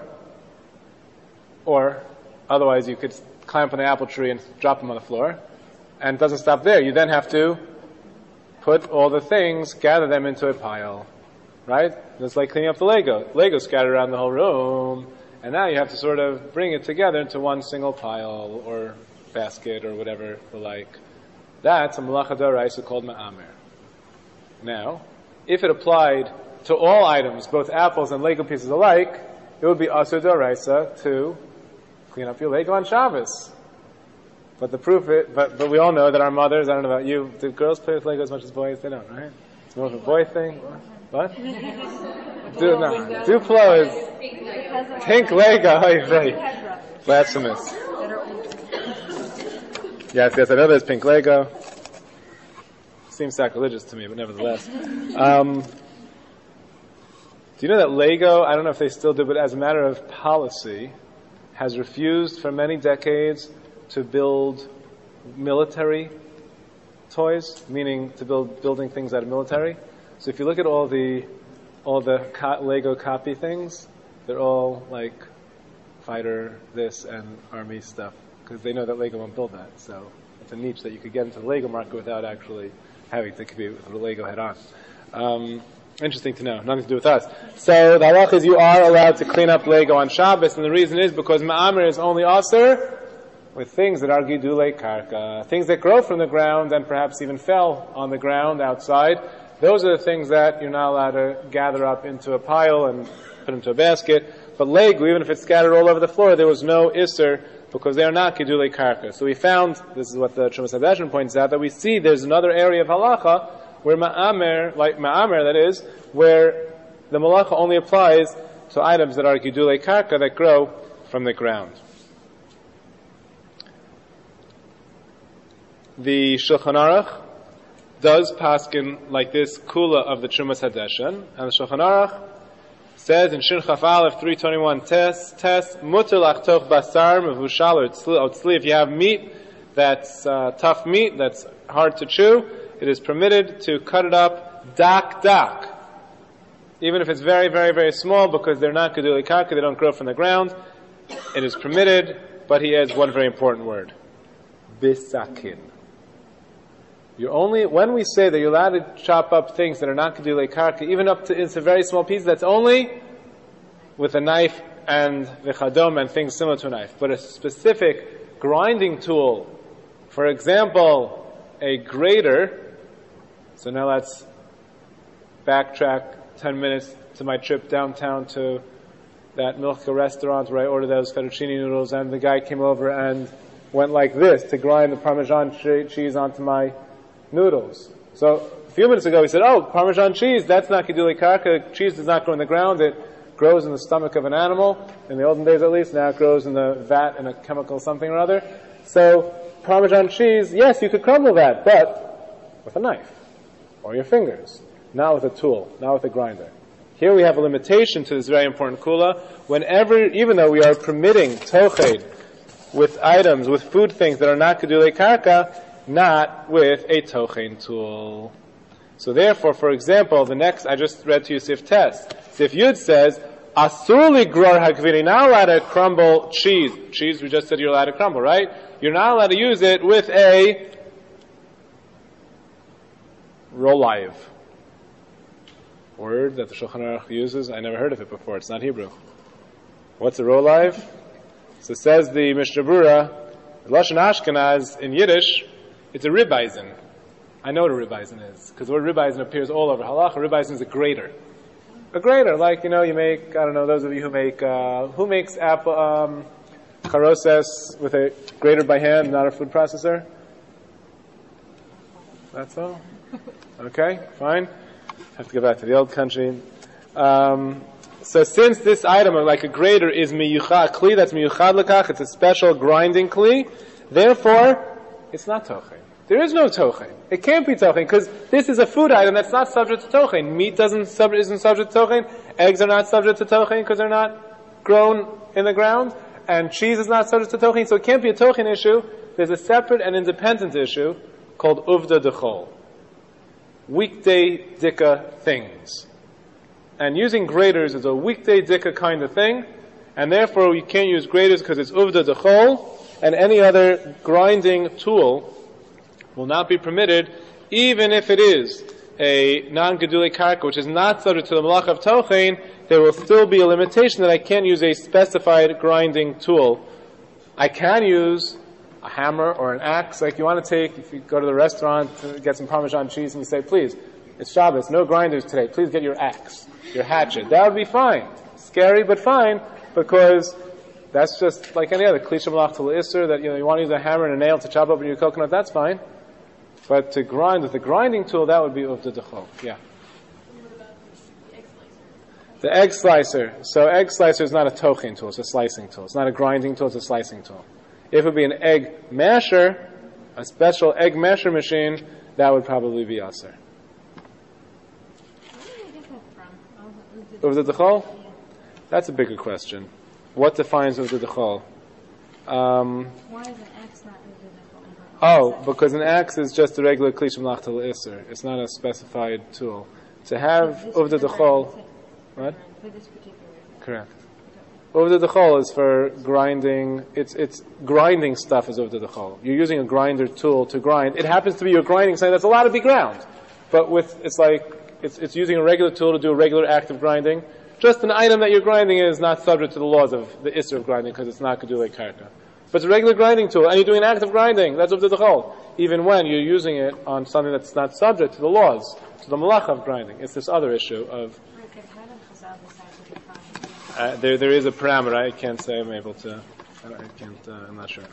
or otherwise you could climb up on the apple tree and drop them on the floor. And it doesn't stop there. You then have to put all the things, gather them into a pile. Right? It's like cleaning up the Lego. Lego scattered around the whole room, and now you have to sort of bring it together into one single pile or basket or whatever the like. That's a malacha d'oraisa called ma'amer. Now, if it applied to all items, both apples and Lego pieces alike, it would be asur d'oraisa to clean up your Lego on Shabbos. But the proof, it, but but we all know that our mothers, I don't know about you, do girls play with Lego as much as boys? They don't, right? It's more of a boy thing. What? Do, no. Duplo is pink Lego. Oh, you're right. Blasphemous. Yes, yes, I know there's pink Lego. Seems sacrilegious to me, but nevertheless. Um, do you know that Lego, I don't know if they still do, but as a matter of policy, has refused for many decades to build military toys, meaning to build building things out of military? So if you look at all the all the co- Lego copy things, they're all like fighter this and army stuff, because they know that Lego won't build that. So it's a niche that you could get into the Lego market without actually having to compete with the Lego head on. Um, interesting to know. Nothing to do with us. So the halach is you are allowed to clean up Lego on Shabbos, and the reason is because ma'amer is only asur with things that are gidulei karka, things that grow from the ground and perhaps even fell on the ground outside. Those are the things that you're not allowed to gather up into a pile and put into a basket. But Lego, even if it's scattered all over the floor, there was no isser because they are not gidulei karka. So we found, this is what the Trumas Hadashin points out, that we see there's another area of halacha where ma'amer, like ma'amer that is, where the malacha only applies to items that are gidulei karka that grow from the ground. The Shulchan Aruch does paskin like this kula of the Trumas Hadeshen, and the Shulchan Aruch says in Shin Chaf Aleph three twenty-one tes tes muter lachtoch basar mevushal or tzli. If you have meat that's uh, tough meat that's hard to chew, it is permitted to cut it up dak dak, even if it's very very very small, because they're not gidulei karka, they don't grow from the ground. It is permitted, but he adds one very important word: bisakin. You're only, when we say that you're allowed to chop up things that are not gidulei karka, even up to into very small pieces, that's only with a knife and v'chadom and things similar to a knife. But a specific grinding tool, for example, a grater. So now let's backtrack ten minutes to my trip downtown to that Milka restaurant where I ordered those fettuccine noodles, and the guy came over and went like this to grind the Parmesan cheese onto my noodles. So a few minutes ago we said, oh, Parmesan cheese, that's not gidulei karka. Cheese does not grow in the ground. It grows in the stomach of an animal. In the olden days at least. Now it grows in the vat in a chemical something or other. So Parmesan cheese, yes, you could crumble that, but with a knife or your fingers, not with a tool, not with a grinder. Here we have a limitation to this very important kula. Whenever, even though we are permitting toched with items, with food things that are not gedulei karka, not with a tochen tool. So therefore, for example, the next, I just read to you Sif Tes. Sif Yud says, Asuli gror hakvini, not allowed to crumble cheese. Cheese, we just said you're allowed to crumble, right? You're not allowed to use it with a rolive. Word that the Shulchan Aruch uses, I never heard of it before, it's not Hebrew. What's a rolive? So says the Mishnah Berurah, Lashon Ashkenaz, in Yiddish, it's a ribeisen. I know what a ribeisen is, because the word ribeisen appears all over Halacha. A ribeisen is a grater. A grater, like, you know, you make, I don't know, those of you who make, uh, who makes apple, um, charoses with a grater by hand, not a food processor? That's all? Okay, fine. Have to go back to the old country. Um, so since this item, like a grater, is miyuchad, kli, that's miyuchad lekach, it's a special grinding kli, therefore, it's not tochen. There is no tochen. It can't be tochen, because this is a food item that's not subject to tochen. Meat doesn't sub- isn't subject to tochen. Eggs are not subject to tochen, because they're not grown in the ground. And cheese is not subject to tochen, so it can't be a tochen issue. There's a separate and independent issue called uvda dechol. Weekday dika things. And using graters is a weekday dika kind of thing, and therefore we can't use graters because it's uvda dechol, and any other grinding tool will not be permitted, even if it is a non-gedulei karka, which is not subject to the malach of tochen. There will still be a limitation that I can't use a specified grinding tool. I can use a hammer or an axe, like you want to take, if you go to the restaurant to get some Parmesan cheese and you say, please, it's Shabbos, no grinders today, please get your axe, your hatchet. That would be fine. Scary, but fine, because that's just like any other klisha malach to l'isser, that, you know, you want to use a hammer and a nail to chop open your coconut, that's fine. But to grind with the grinding tool, that would be uvda dechol. Yeah. The egg slicer. So egg slicer is not a tochen tool, it's a slicing tool. It's not a grinding tool, it's a slicing tool. If it would be an egg masher, a special egg masher machine, that would probably be aser. Where did I get that from? Uvda dechol? That's a bigger question. What defines uvda dechol? Um, Why is an axe not uvda dechol? oh, because an axe is just a regular klisha malach to l'isser. It's not a specified tool. To have uvda dechol, what? For this particular. Correct. Uvda dechol is for grinding. It's it's grinding stuff is uvda dechol. You're using a grinder tool to grind. It happens to be you're grinding something that's allowed to be ground, but with it's like it's it's using a regular tool to do a regular act of grinding. Just an item that you're grinding is not subject to the laws of the isser of grinding because it's not gedulei karka. But it's a regular grinding tool, and you're doing an act of grinding. That's uvda dechol. Even when you're using it on something that's not subject to the laws, to the malach of grinding. It's this other issue of. Uh, there, there is a parameter. I can't say I'm able to. I can't. Uh, I'm not sure.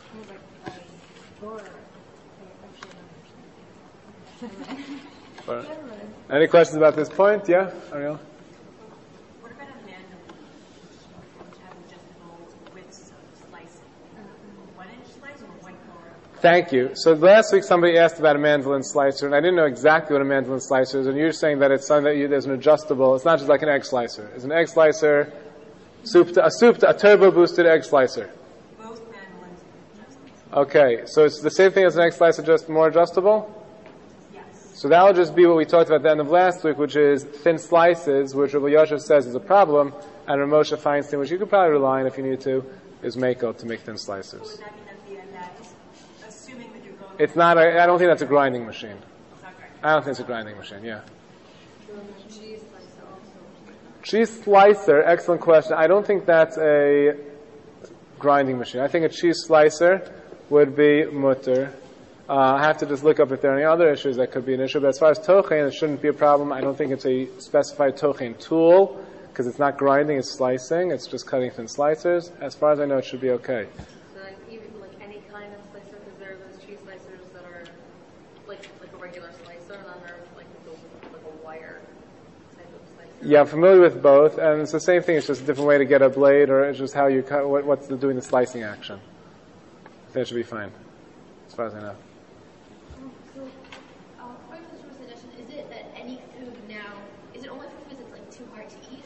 But, any questions about this point? Yeah, Ariel. What about a mandolin? Having just the widths of slicing, one inch slice or one quarter? Thank you. So last week somebody asked about a mandolin slicer, and I didn't know exactly what a mandolin slicer is. And you're saying that it's something that you, there's an adjustable. It's not just like an egg slicer. It's an egg slicer. Soup to, a soup to, a turbo boosted egg slicer. Most mandolins are adjustable. Okay, so it's the same thing as an egg slicer, just more adjustable? Yes. So that will just be what we talked about at the end of last week, which is thin slices, which Rabbi Yosef says is a problem, and Rav Moshe Feinstein, which you could probably rely on if you need to, is mako to make thin slices. Would that mean that the end that is assuming that you're going It's not, a, I don't think that's a grinding machine. It's not grinding. I don't think it's a grinding machine, yeah. Cheese slicer also. Cheese slicer, excellent question. I don't think that's a grinding machine. I think a cheese slicer would be mutter. Uh, I have to just look up if there are any other issues that could be an issue. But as far as tochen, it shouldn't be a problem. I don't think it's a specified tochen tool because it's not grinding, it's slicing. It's just cutting thin slicers. As far as I know, it should be okay. So like even like any kind of slicer, because there are those cheese slicers that are like like a regular slicer, and then there's like the, like a wire type of slicer. Yeah, I'm familiar with both, and it's the same thing. It's just a different way to get a blade, or it's just how you cut. What, what's the, doing the slicing action? That should be fine, as far as I know. So, uh, according to the suggestion, is it that any food now, is it only for foods that's like too hard to eat,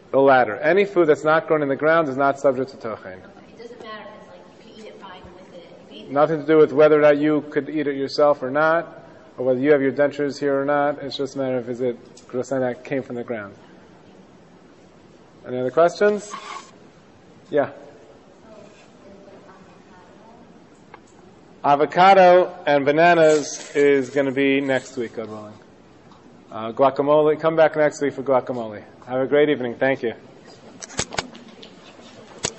The latter. Any food that's not grown in the ground is not subject to tochen. Okay, it doesn't matter if it's like, you can eat it fine with it. You can eat it. Nothing to do with whether or not you could eat it yourself or not, or whether you have your dentures here or not. It's just a matter of is it something that came from the ground. Any other questions? Yeah. Avocado and bananas is going to be next week, God willing. Uh, guacamole, come back next week for guacamole. Have a great evening. Thank you.